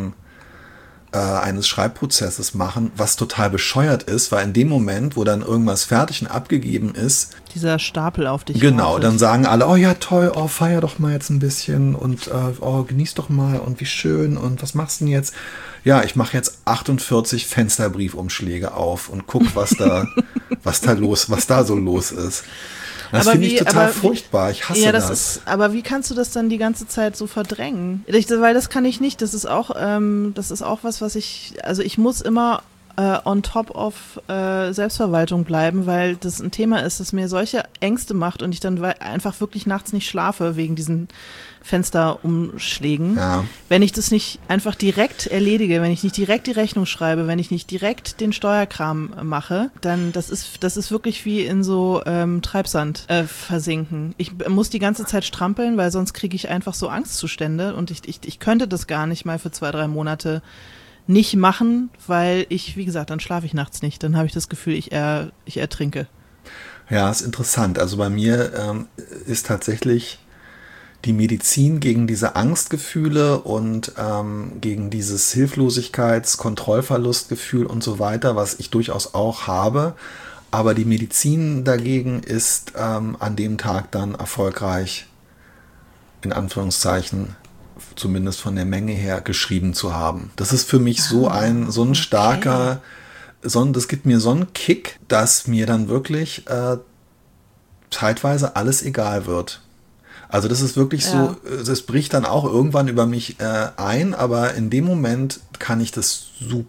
Schreibprozesses machen, was total bescheuert ist, weil in dem Moment, wo dann irgendwas fertig und abgegeben ist, dieser Stapel auf dich genau, wartet. dann sagen alle, oh ja toll, oh feier doch mal jetzt ein bisschen und oh genieß doch mal und wie schön und was machst du denn jetzt? Ja, ich mache jetzt 48 Fensterbriefumschläge auf und guck, was da so los ist. Das finde ich total furchtbar. Ich hasse das. Aber wie kannst du das dann die ganze Zeit so verdrängen? Weil das kann ich nicht. Das ist auch was ich muss immer on top of Selbstverwaltung bleiben, weil das ein Thema ist, das mir solche Ängste macht und ich dann einfach wirklich nachts nicht schlafe wegen diesen Fensterumschlägen. Ja. Wenn ich das nicht einfach direkt erledige, wenn ich nicht direkt die Rechnung schreibe, wenn ich nicht direkt den Steuerkram mache, dann das ist wirklich wie in so Treibsand versinken. Ich muss die ganze Zeit strampeln, weil sonst kriege ich einfach so Angstzustände und ich könnte das gar nicht mal für 2-3 Monate nicht machen, weil wie gesagt, dann schlafe ich nachts nicht. Dann habe ich das Gefühl, ich ertrinke. Ja, ist interessant. Also bei mir ist tatsächlich die Medizin gegen diese Angstgefühle und gegen dieses Hilflosigkeits-Kontrollverlustgefühl und so weiter, was ich durchaus auch habe. Aber die Medizin dagegen ist an dem Tag dann erfolgreich, in Anführungszeichen, zumindest von der Menge her, geschrieben zu haben. Das ist für mich so ein starker, das gibt mir so einen Kick, dass mir dann wirklich zeitweise alles egal wird. Also das ist wirklich so, das bricht dann auch irgendwann über mich ein, aber in dem Moment kann ich das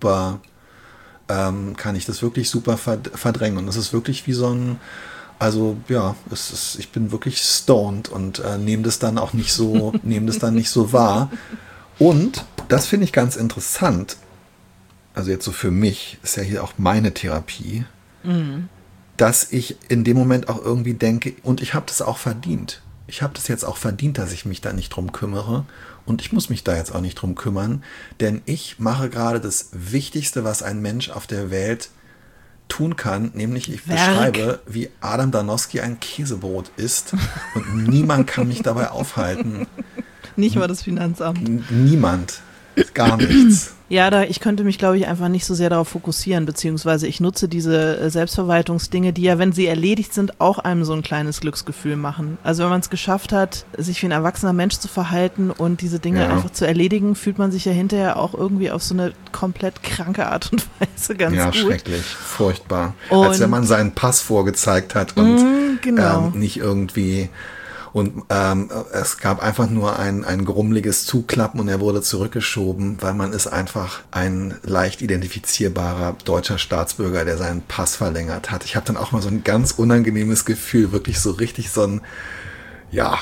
wirklich super verdrängen. Und das ist wirklich wie so ein, also ja, ich bin wirklich stoned und nehme das dann nicht so wahr. Und das finde ich ganz interessant. Also jetzt so für mich, ist ja hier auch meine Therapie, dass ich in dem Moment auch irgendwie denke, und ich habe das auch verdient. Ich habe das jetzt auch verdient, dass ich mich da nicht drum kümmere. Und ich muss mich da jetzt auch nicht drum kümmern, denn ich mache gerade das Wichtigste, was ein Mensch auf der Welt tun kann, nämlich ich beschreibe, wie Adam Danowski ein Käsebrot isst und niemand kann mich dabei aufhalten. Nicht mal das Finanzamt. Niemand. Gar nichts. Ja, ich könnte mich, glaube ich, einfach nicht so sehr darauf fokussieren, beziehungsweise ich nutze diese Selbstverwaltungsdinge, die ja, wenn sie erledigt sind, auch einem so ein kleines Glücksgefühl machen. Also wenn man es geschafft hat, sich wie ein erwachsener Mensch zu verhalten und diese Dinge einfach zu erledigen, fühlt man sich ja hinterher auch irgendwie auf so eine komplett kranke Art und Weise ganz gut. Ja, schrecklich, furchtbar. Und als wenn man seinen Pass vorgezeigt hat und nicht irgendwie... Und es gab einfach nur ein grummeliges Zuklappen und er wurde zurückgeschoben, weil man ist einfach ein leicht identifizierbarer deutscher Staatsbürger, der seinen Pass verlängert hat. Ich habe dann auch mal so ein ganz unangenehmes Gefühl, wirklich so richtig so ein, ja,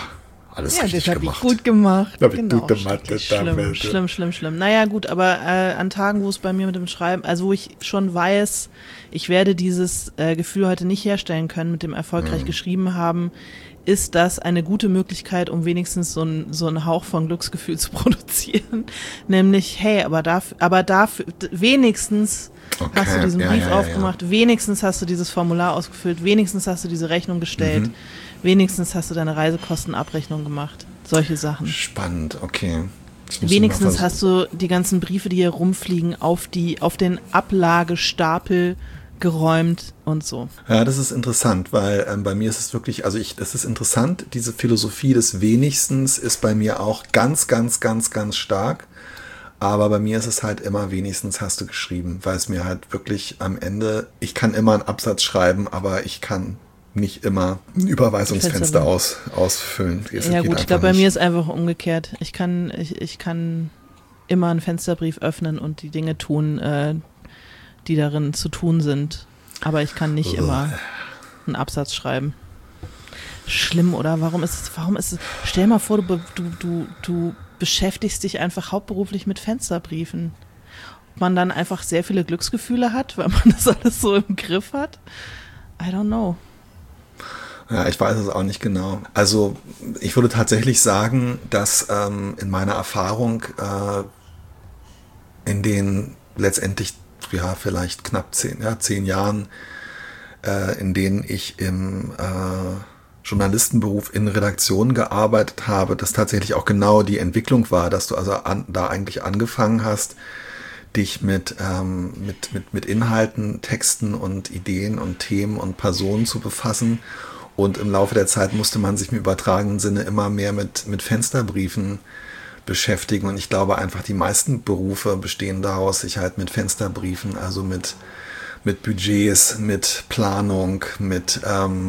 Alles Ja, richtig das habe ich gemacht. gut gemacht. Hab ich Genau, gut gemacht, schrecklich. das Schlimm, Welt. schlimm, schlimm, schlimm. Naja, gut, aber an Tagen, wo es bei mir mit dem Schreiben, also wo ich schon weiß, ich werde dieses Gefühl heute nicht herstellen können mit dem erfolgreich geschrieben haben, ist das eine gute Möglichkeit, um wenigstens so einen Hauch von Glücksgefühl zu produzieren. Nämlich, hey, aber dafür wenigstens hast du diesen Brief aufgemacht, wenigstens hast du dieses Formular ausgefüllt, wenigstens hast du diese Rechnung gestellt, wenigstens hast du deine Reisekostenabrechnung gemacht. Solche Sachen. Spannend, okay. Wenigstens hast du die ganzen Briefe, die hier rumfliegen, auf den Ablagestapel geräumt und so. Ja, das ist interessant, weil bei mir ist es wirklich, das ist interessant, diese Philosophie des Wenigstens ist bei mir auch ganz, ganz, ganz, ganz stark. Aber bei mir ist es halt immer, wenigstens hast du geschrieben, weil es mir halt wirklich am Ende, ich kann immer einen Absatz schreiben, aber ich kann nicht immer ein Überweisungsfenster ausfüllen. Ja gut, ich glaube, bei mir ist einfach umgekehrt. Ich kann immer einen Fensterbrief öffnen und die Dinge tun, die darin zu tun sind. Aber ich kann nicht immer einen Absatz schreiben. Schlimm, oder? Warum ist es, stell mal vor, du beschäftigst dich einfach hauptberuflich mit Fensterbriefen. Ob man dann einfach sehr viele Glücksgefühle hat, weil man das alles so im Griff hat? I don't know. Ja, ich weiß es auch nicht genau. Also ich würde tatsächlich sagen, dass in meiner Erfahrung in den letztendlich vielleicht knapp 10 Jahren, in denen ich im Journalistenberuf in Redaktionen gearbeitet habe, dass tatsächlich auch genau die Entwicklung war, dass du also da eigentlich angefangen hast, dich mit Inhalten, Texten und Ideen und Themen und Personen zu befassen. Und im Laufe der Zeit musste man sich im übertragenen Sinne immer mehr mit Fensterbriefen beschäftigen. Und ich glaube einfach, die meisten Berufe bestehen daraus, sich halt mit Fensterbriefen, also mit Budgets, mit Planung, mit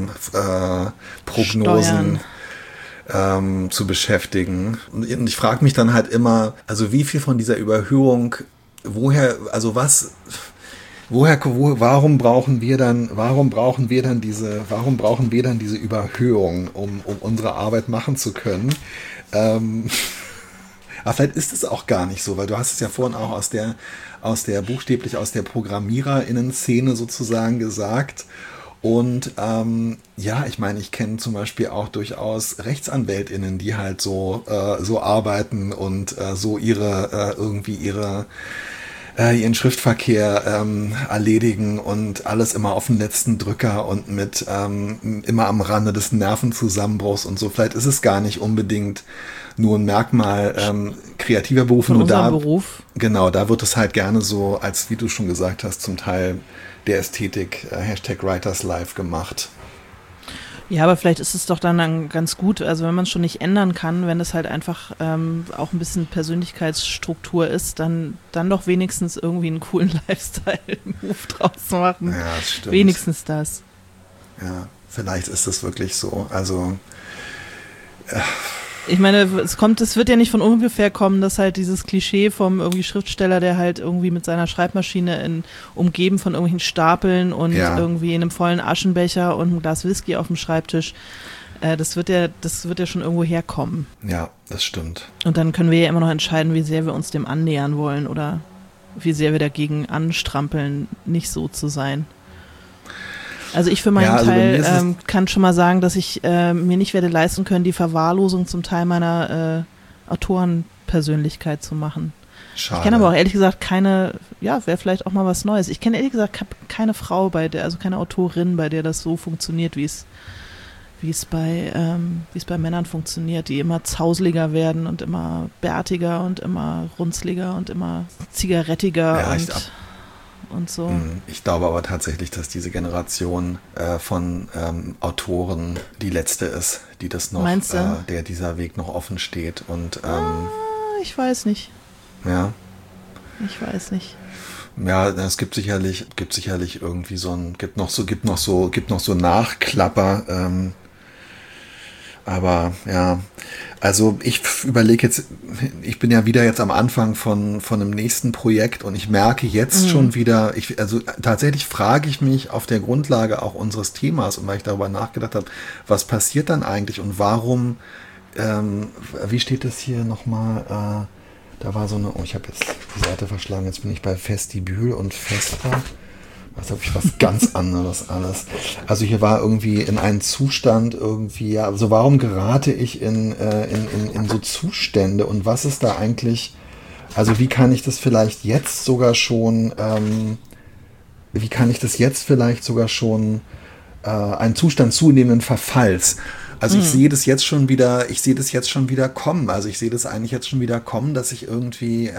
Prognosen zu beschäftigen. Und ich frage mich dann halt immer, also wie viel von dieser Überhöhung, warum brauchen wir dann diese Überhöhung, um unsere Arbeit machen zu können? Aber vielleicht ist es auch gar nicht so, weil du hast es ja vorhin auch buchstäblich aus der ProgrammiererInnen-Szene sozusagen gesagt. Und ich meine, ich kenne zum Beispiel auch durchaus RechtsanwältInnen, die halt so arbeiten und so ihren Schriftverkehr erledigen und alles immer auf den letzten Drücker und mit immer am Rande des Nervenzusammenbruchs und so. Vielleicht ist es gar nicht unbedingt nur ein Merkmal kreativer Berufe. Von unserem Beruf. Genau, da wird es halt gerne so, als wie du schon gesagt hast, zum Teil der Ästhetik #WritersLife gemacht. Ja, aber vielleicht ist es doch dann ganz gut, also wenn man es schon nicht ändern kann, wenn es halt einfach auch ein bisschen Persönlichkeitsstruktur ist, dann doch wenigstens irgendwie einen coolen Lifestyle-Move draus machen. Ja, das stimmt. Wenigstens das. Ja, vielleicht ist es wirklich so. Also ich meine, es wird ja nicht von ungefähr kommen, dass halt dieses Klischee vom irgendwie Schriftsteller, der halt irgendwie mit seiner Schreibmaschine umgeben von irgendwelchen Stapeln und irgendwie in einem vollen Aschenbecher und ein Glas Whisky auf dem Schreibtisch, das wird ja schon irgendwo herkommen. Ja, das stimmt. Und dann können wir ja immer noch entscheiden, wie sehr wir uns dem annähern wollen oder wie sehr wir dagegen anstrampeln, nicht so zu sein. Also ich für meinen Teil kann schon mal sagen, dass ich mir nicht werde leisten können, die Verwahrlosung zum Teil meiner Autorenpersönlichkeit zu machen. Schade. Ich kenne aber auch ehrlich gesagt wäre vielleicht auch mal was Neues. Ich kenne ehrlich gesagt keine Frau also keine Autorin, bei der das so funktioniert, wie es bei Männern funktioniert, die immer zauseliger werden und immer bärtiger und immer runzliger und immer zigarettiger und so. Ich glaube aber tatsächlich, dass diese Generation von Autoren die letzte ist, die das noch, der dieser Weg noch offen steht. Und ich weiß nicht. Ja. Ich weiß nicht. Ja, es gibt sicherlich irgendwie gibt noch so Nachklapper. Aber ja, also ich überlege jetzt, ich bin ja wieder jetzt am Anfang von einem nächsten Projekt und ich merke jetzt schon wieder, tatsächlich frage ich mich auf der Grundlage auch unseres Themas und weil ich darüber nachgedacht habe, was passiert dann eigentlich und warum wie steht das hier nochmal? Da war so eine, oh, ich habe jetzt die Seite verschlagen, jetzt bin ich bei Vestibül und Festa. Was habe ich, was ganz anderes alles. Also hier war irgendwie in einen Zustand irgendwie, ja, also warum gerate ich in so Zustände und was ist da eigentlich, also wie kann ich das vielleicht jetzt sogar schon, einen Zustand zunehmenden Verfalls. Also ich sehe das jetzt schon wieder kommen. Also ich sehe das eigentlich jetzt schon wieder kommen, dass ich irgendwie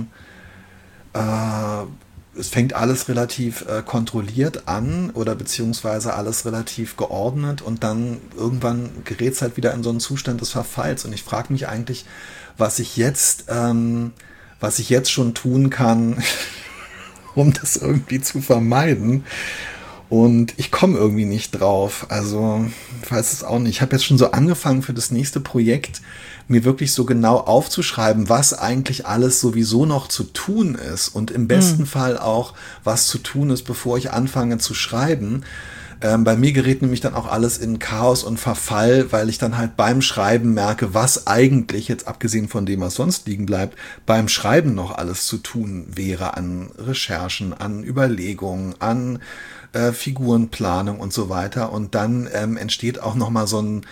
es fängt alles relativ kontrolliert an oder beziehungsweise alles relativ geordnet und dann irgendwann gerät es halt wieder in so einen Zustand des Verfalls. Und ich frage mich eigentlich, was ich jetzt schon tun kann, um das irgendwie zu vermeiden. Und ich komme irgendwie nicht drauf. Also, ich weiß es auch nicht. Ich habe jetzt schon so angefangen für das nächste Projekt, mir wirklich so genau aufzuschreiben, was eigentlich alles sowieso noch zu tun ist. Und im besten Fall auch, was zu tun ist, bevor ich anfange zu schreiben. Bei mir gerät nämlich dann auch alles in Chaos und Verfall, weil ich dann halt beim Schreiben merke, was eigentlich, jetzt abgesehen von dem, was sonst liegen bleibt, beim Schreiben noch alles zu tun wäre an Recherchen, an Überlegungen, an Figurenplanung und so weiter. Und dann entsteht auch nochmal so ein,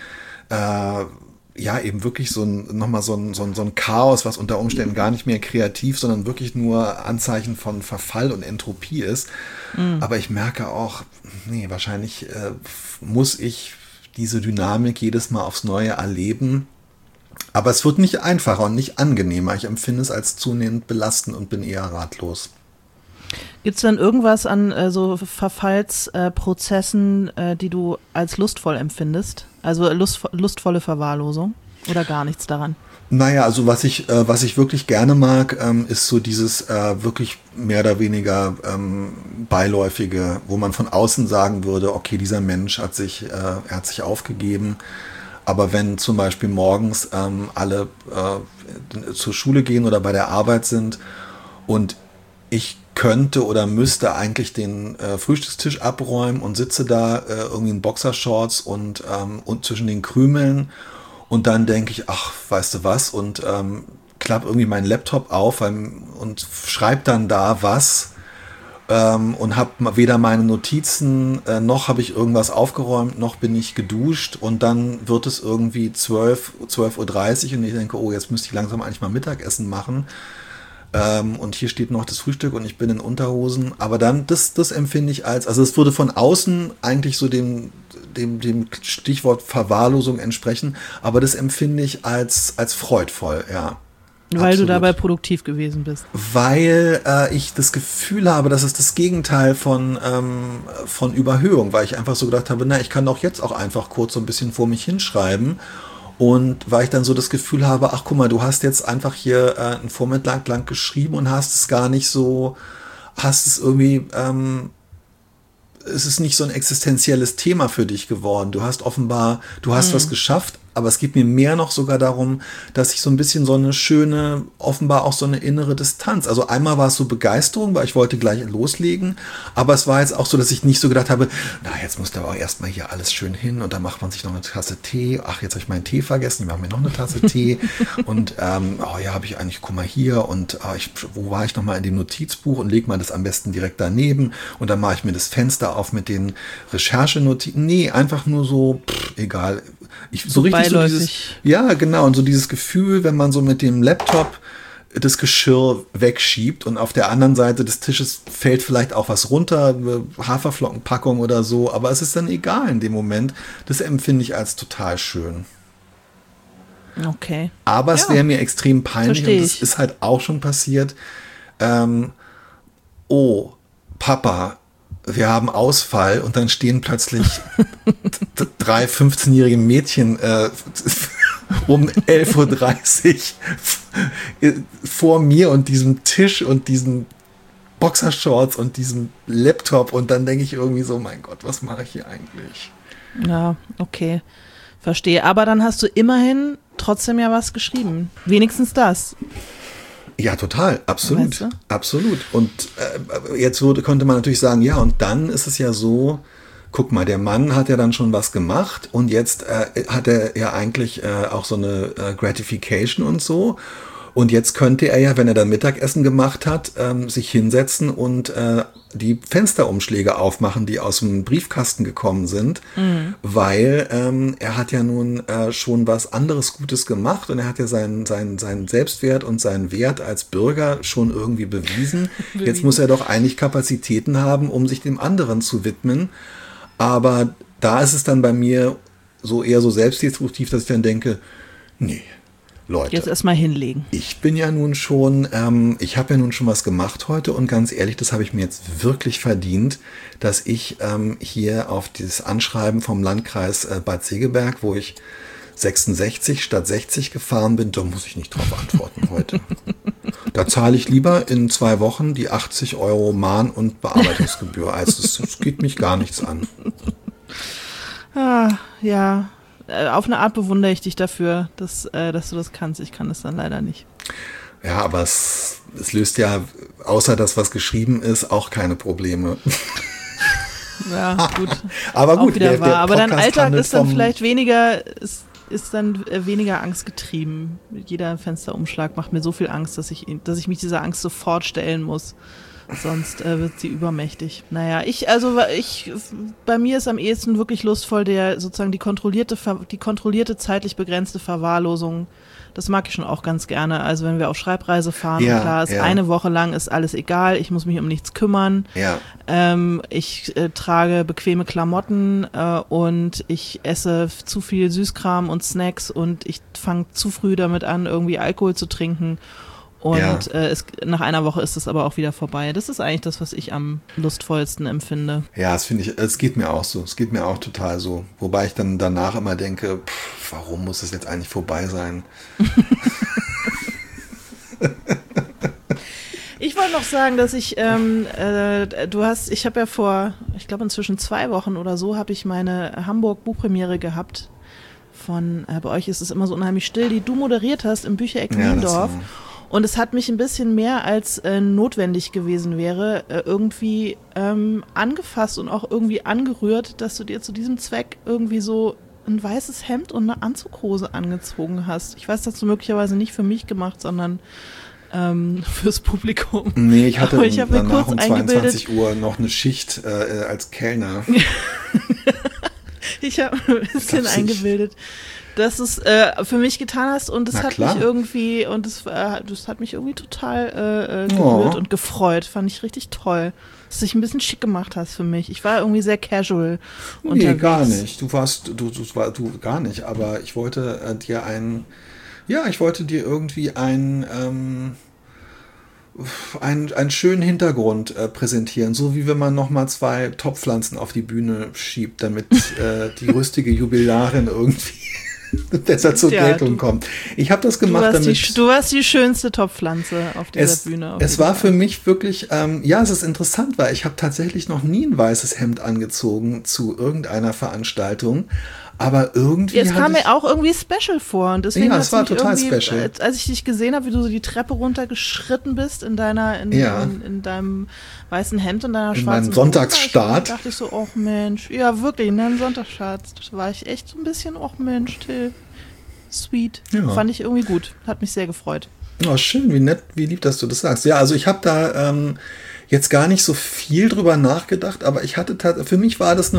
eben wirklich so ein Chaos, was unter Umständen gar nicht mehr kreativ, sondern wirklich nur Anzeichen von Verfall und Entropie ist. Aber ich merke auch, wahrscheinlich muss ich diese Dynamik jedes Mal aufs Neue erleben. Aber es wird nicht einfacher und nicht angenehmer. Ich empfinde es als zunehmend belastend und bin eher ratlos. Gibt es denn irgendwas an so Verfallsprozessen, die du als lustvoll empfindest? Also lustvolle Verwahrlosung oder gar nichts daran? Naja, also was ich wirklich gerne mag, ist so dieses wirklich mehr oder weniger beiläufige, wo man von außen sagen würde, okay, dieser Mensch hat sich aufgegeben. Aber wenn zum Beispiel morgens alle zur Schule gehen oder bei der Arbeit sind und ich könnte oder müsste eigentlich den Frühstückstisch abräumen und sitze da irgendwie in Boxershorts und zwischen den Krümeln und dann denke ich, ach, weißt du was, und klappe irgendwie meinen Laptop auf und schreibe dann da was und habe weder meine Notizen, noch habe ich irgendwas aufgeräumt, noch bin ich geduscht und dann wird es irgendwie 12:30 Uhr und ich denke, oh, jetzt müsste ich langsam eigentlich mal Mittagessen machen. Und hier steht noch das Frühstück und ich bin in Unterhosen. Aber dann, das empfinde ich also es würde von außen eigentlich so dem Stichwort Verwahrlosung entsprechen, aber das empfinde ich als freudvoll, ja. Weil absolut. Du dabei produktiv gewesen bist. Weil ich das Gefühl habe, dass es das Gegenteil von Überhöhung, weil ich einfach so gedacht habe, ich kann doch jetzt auch einfach kurz so ein bisschen vor mich hinschreiben. Und weil ich dann so das Gefühl habe, ach guck mal, du hast jetzt einfach hier einen Vormittag lang geschrieben und hast es gar nicht so, hast es irgendwie, es ist nicht so ein existenzielles Thema für dich geworden. Du hast was geschafft, aber es geht mir mehr noch sogar darum, dass ich so ein bisschen so eine schöne, offenbar auch so eine innere Distanz. Also einmal war es so Begeisterung, weil ich wollte gleich loslegen, aber es war jetzt auch so, dass ich nicht so gedacht habe, jetzt muss da aber erstmal hier alles schön hin und dann macht man sich noch eine Tasse Tee. Ach, jetzt habe ich meinen Tee vergessen, ich mache mir noch eine Tasse Tee und habe ich eigentlich, guck mal hier und wo war ich nochmal in dem Notizbuch und leg mal das am besten direkt daneben und dann mache ich mir das Fenster auf mit den Recherchenotizen. Nee, einfach nur so, egal. So richtig so dieses, ja, genau, und so dieses Gefühl, wenn man so mit dem Laptop das Geschirr wegschiebt und auf der anderen Seite des Tisches fällt vielleicht auch was runter, eine Haferflockenpackung oder so, aber es ist dann egal in dem Moment. Das empfinde ich als total schön. Okay. Aber es wäre mir extrem peinlich und das ist halt auch schon passiert. Oh, Papa, wir haben Ausfall und dann stehen plötzlich 3 15-jährige Mädchen um 11:30 Uhr vor mir und diesem Tisch und diesen Boxershorts und diesem Laptop und dann denke ich irgendwie so, mein Gott, was mache ich hier eigentlich? Ja, okay, verstehe. Aber dann hast du immerhin trotzdem ja was geschrieben. Wenigstens das. Ja, total, absolut, weißt du? Absolut. Und jetzt konnte man natürlich sagen, ja, und dann ist es ja so, guck mal, der Mann hat ja dann schon was gemacht und jetzt hat er ja eigentlich auch so eine Gratification und so. Und jetzt könnte er ja, wenn er dann Mittagessen gemacht hat, sich hinsetzen und die Fensterumschläge aufmachen, die aus dem Briefkasten gekommen sind, weil er hat ja nun schon was anderes Gutes gemacht und er hat ja seinen Selbstwert und seinen Wert als Bürger schon irgendwie bewiesen. Jetzt muss er doch eigentlich Kapazitäten haben, um sich dem anderen zu widmen. Aber da ist es dann bei mir so eher so selbstdestruktiv, dass ich dann denke, nee, Leute, jetzt erstmal hinlegen. ich bin ja nun schon, ich habe ja nun schon was gemacht heute und ganz ehrlich, das habe ich mir jetzt wirklich verdient, dass ich hier auf dieses Anschreiben vom Landkreis Bad Segeberg, wo ich 66 statt 60 gefahren bin, da muss ich nicht drauf antworten heute. Da zahle ich lieber in 2 Wochen die 80 Euro Mahn- und Bearbeitungsgebühr. Also das geht mich gar nichts an. Ja, auf eine Art bewundere ich dich dafür, dass du das kannst. Ich kann das dann leider nicht. Ja, aber es löst ja, außer das, was geschrieben ist, auch keine Probleme. Ja, gut. Aber gut, auch wieder wahr. Aber dein Podcast Alltag handelt ist dann vom- vielleicht weniger, ist dann weniger angstgetrieben. Jeder Fensterumschlag macht mir so viel Angst, dass ich mich dieser Angst sofort stellen muss. Sonst wird sie übermächtig. Naja, bei mir ist am ehesten wirklich lustvoll sozusagen die kontrollierte, zeitlich begrenzte Verwahrlosung. Das mag ich schon auch ganz gerne. Also wenn wir auf Schreibreise fahren, Ja, und klar ist, ja. eine Woche lang ist alles egal, ich muss mich um nichts kümmern. Ja. Ich trage bequeme Klamotten und ich esse zu viel Süßkram und Snacks und ich fange zu früh damit an, irgendwie Alkohol zu trinken. Und nach einer Woche ist es aber auch wieder vorbei. Das ist eigentlich das, was ich am lustvollsten empfinde. Ja, das finde ich, es geht mir auch so. Es geht mir auch total so. Wobei ich dann danach immer denke, warum muss es jetzt eigentlich vorbei sein? Ich wollte noch sagen, dass ich ich habe ja vor, ich glaube inzwischen 2 Wochen oder so, habe ich meine Hamburg-Buchpremiere gehabt. Bei euch ist es immer so unheimlich still, die du moderiert hast im Büchereck Niendorf. Und es hat mich ein bisschen mehr als notwendig gewesen wäre, irgendwie angefasst und auch irgendwie angerührt, dass du dir zu diesem Zweck irgendwie so ein weißes Hemd und eine Anzughose angezogen hast. Ich weiß, das hast du möglicherweise nicht für mich gemacht, sondern fürs Publikum. Nee, ich hatte hab mir danach kurz um 22 Uhr noch eine Schicht als Kellner. Ich habe ein bisschen eingebildet, dass du es für mich getan hast und das hat mich irgendwie total gerührt und gefreut. Fand ich richtig toll, dass du dich ein bisschen schick gemacht hast für mich. Ich war irgendwie sehr casual unterwegs. Nee, gar nicht. Du gar nicht, aber ich wollte dir irgendwie einen schönen Hintergrund präsentieren, so wie wenn man nochmal 2 Topfpflanzen auf die Bühne schiebt, damit die rüstige Jubilarin irgendwie besser zur Geltung kommt. Ich habe das gemacht, du warst die schönste Topfpflanze auf dieser Bühne. Es war für mich wirklich, es ist interessant, weil ich habe tatsächlich noch nie ein weißes Hemd angezogen zu irgendeiner Veranstaltung. Aber irgendwie. Es kam mir auch irgendwie special vor. Und deswegen es war total special. Als ich dich gesehen habe, wie du so die Treppe runtergeschritten bist in deinem weißen Hemd und deiner schwarzen meinem Sonntagsstart. Da dachte ich so, oh Mensch. Ja, wirklich, in deinem Sonntagsstart. Da war ich echt so ein bisschen, oh Mensch, Till. Sweet. Ja. Fand ich irgendwie gut. Hat mich sehr gefreut. Oh, schön, wie nett, wie lieb, dass du das sagst. Ja, also ich habe da jetzt gar nicht so viel drüber nachgedacht, aber für mich war das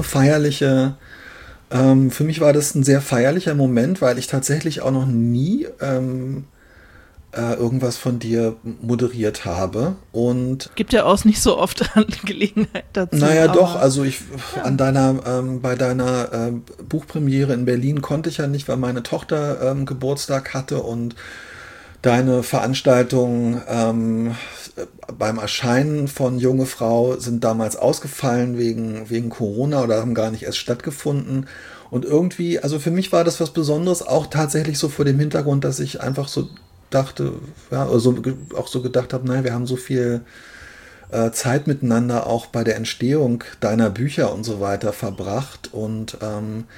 ein sehr feierlicher Moment, weil ich tatsächlich auch noch nie irgendwas von dir moderiert habe. Und gibt ja auch nicht so oft Gelegenheit dazu. Naja, doch, also bei deiner Buchpremiere in Berlin konnte ich ja nicht, weil meine Tochter Geburtstag hatte und deine Veranstaltungen beim Erscheinen von Junge Frau sind damals ausgefallen wegen Corona oder haben gar nicht erst stattgefunden. Und irgendwie, also für mich war das was Besonderes, auch tatsächlich so vor dem Hintergrund, dass ich einfach so dachte, ja, also auch so gedacht habe, nein, wir haben so viel Zeit miteinander auch bei der Entstehung deiner Bücher und so weiter verbracht. Und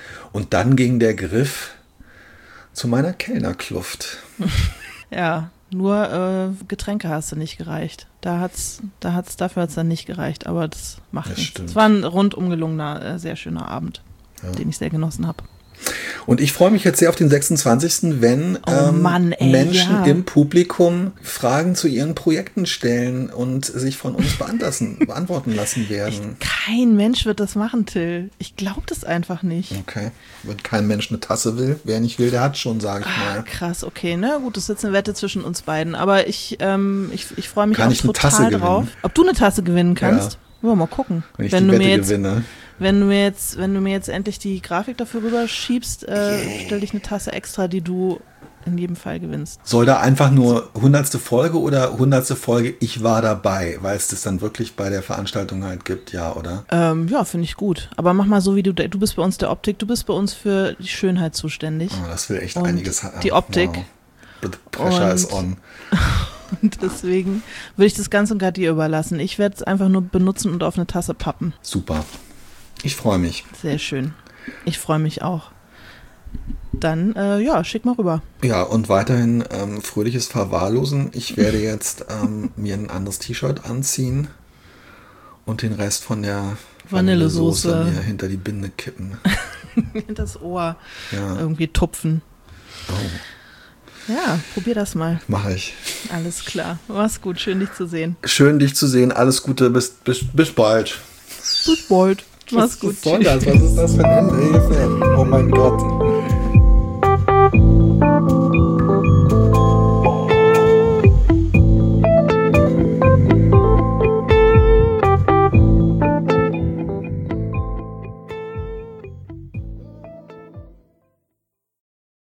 dann ging der Griff zu meiner Kellnerkluft. Ja, Nur Getränke hast du nicht gereicht. Dafür hat's dann nicht gereicht, aber das macht nichts. Stimmt. Es war ein rundum gelungener, sehr schöner Abend, den ich sehr genossen habe. Und ich freue mich jetzt sehr auf den 26., wenn Menschen im Publikum Fragen zu ihren Projekten stellen und sich von uns beantworten lassen werden. Kein Mensch wird das machen, Till. Ich glaube das einfach nicht. Okay. Wenn kein Mensch eine Tasse will, wer nicht will, der hat schon, sage ich mal. Krass, okay, ne? Gut, das ist jetzt eine Wette zwischen uns beiden. Aber ich freue mich Kann auch ich eine total Tasse drauf. gewinnen? Ob du eine Tasse gewinnen kannst? Ja, mal gucken. Wenn ich die Wette gewinne. Wenn du mir jetzt endlich die Grafik dafür rüberschiebst, stell dich eine Tasse extra, die du in jedem Fall gewinnst. Soll da einfach nur 100. Folge oder 100. Folge ich war dabei, weil es das dann wirklich bei der Veranstaltung halt gibt, ja, oder? Ja, finde ich gut. Aber mach mal so, wie du bist bei uns der Optik, du bist bei uns für die Schönheit zuständig. Oh, das will echt und einiges haben. die Optik. Wow. The pressure is on. Und deswegen würde ich das ganz und gar dir überlassen. Ich werde es einfach nur benutzen und auf eine Tasse pappen. Super. Ich freue mich. Sehr schön. Ich freue mich auch. Dann, schick mal rüber. Ja, und weiterhin fröhliches Verwahrlosen. Ich werde jetzt mir ein anderes T-Shirt anziehen und den Rest von der Vanillesoße mir hinter die Binde kippen. Das Ohr irgendwie tupfen. Oh. Ja, probier das mal. Mache ich. Alles klar. Mach's gut. Schön, dich zu sehen. Schön, dich zu sehen. Alles Gute. Bis bald. Bis bald. Mach's gut. Was ist das für ein Ende? Hilfe. Oh mein Gott.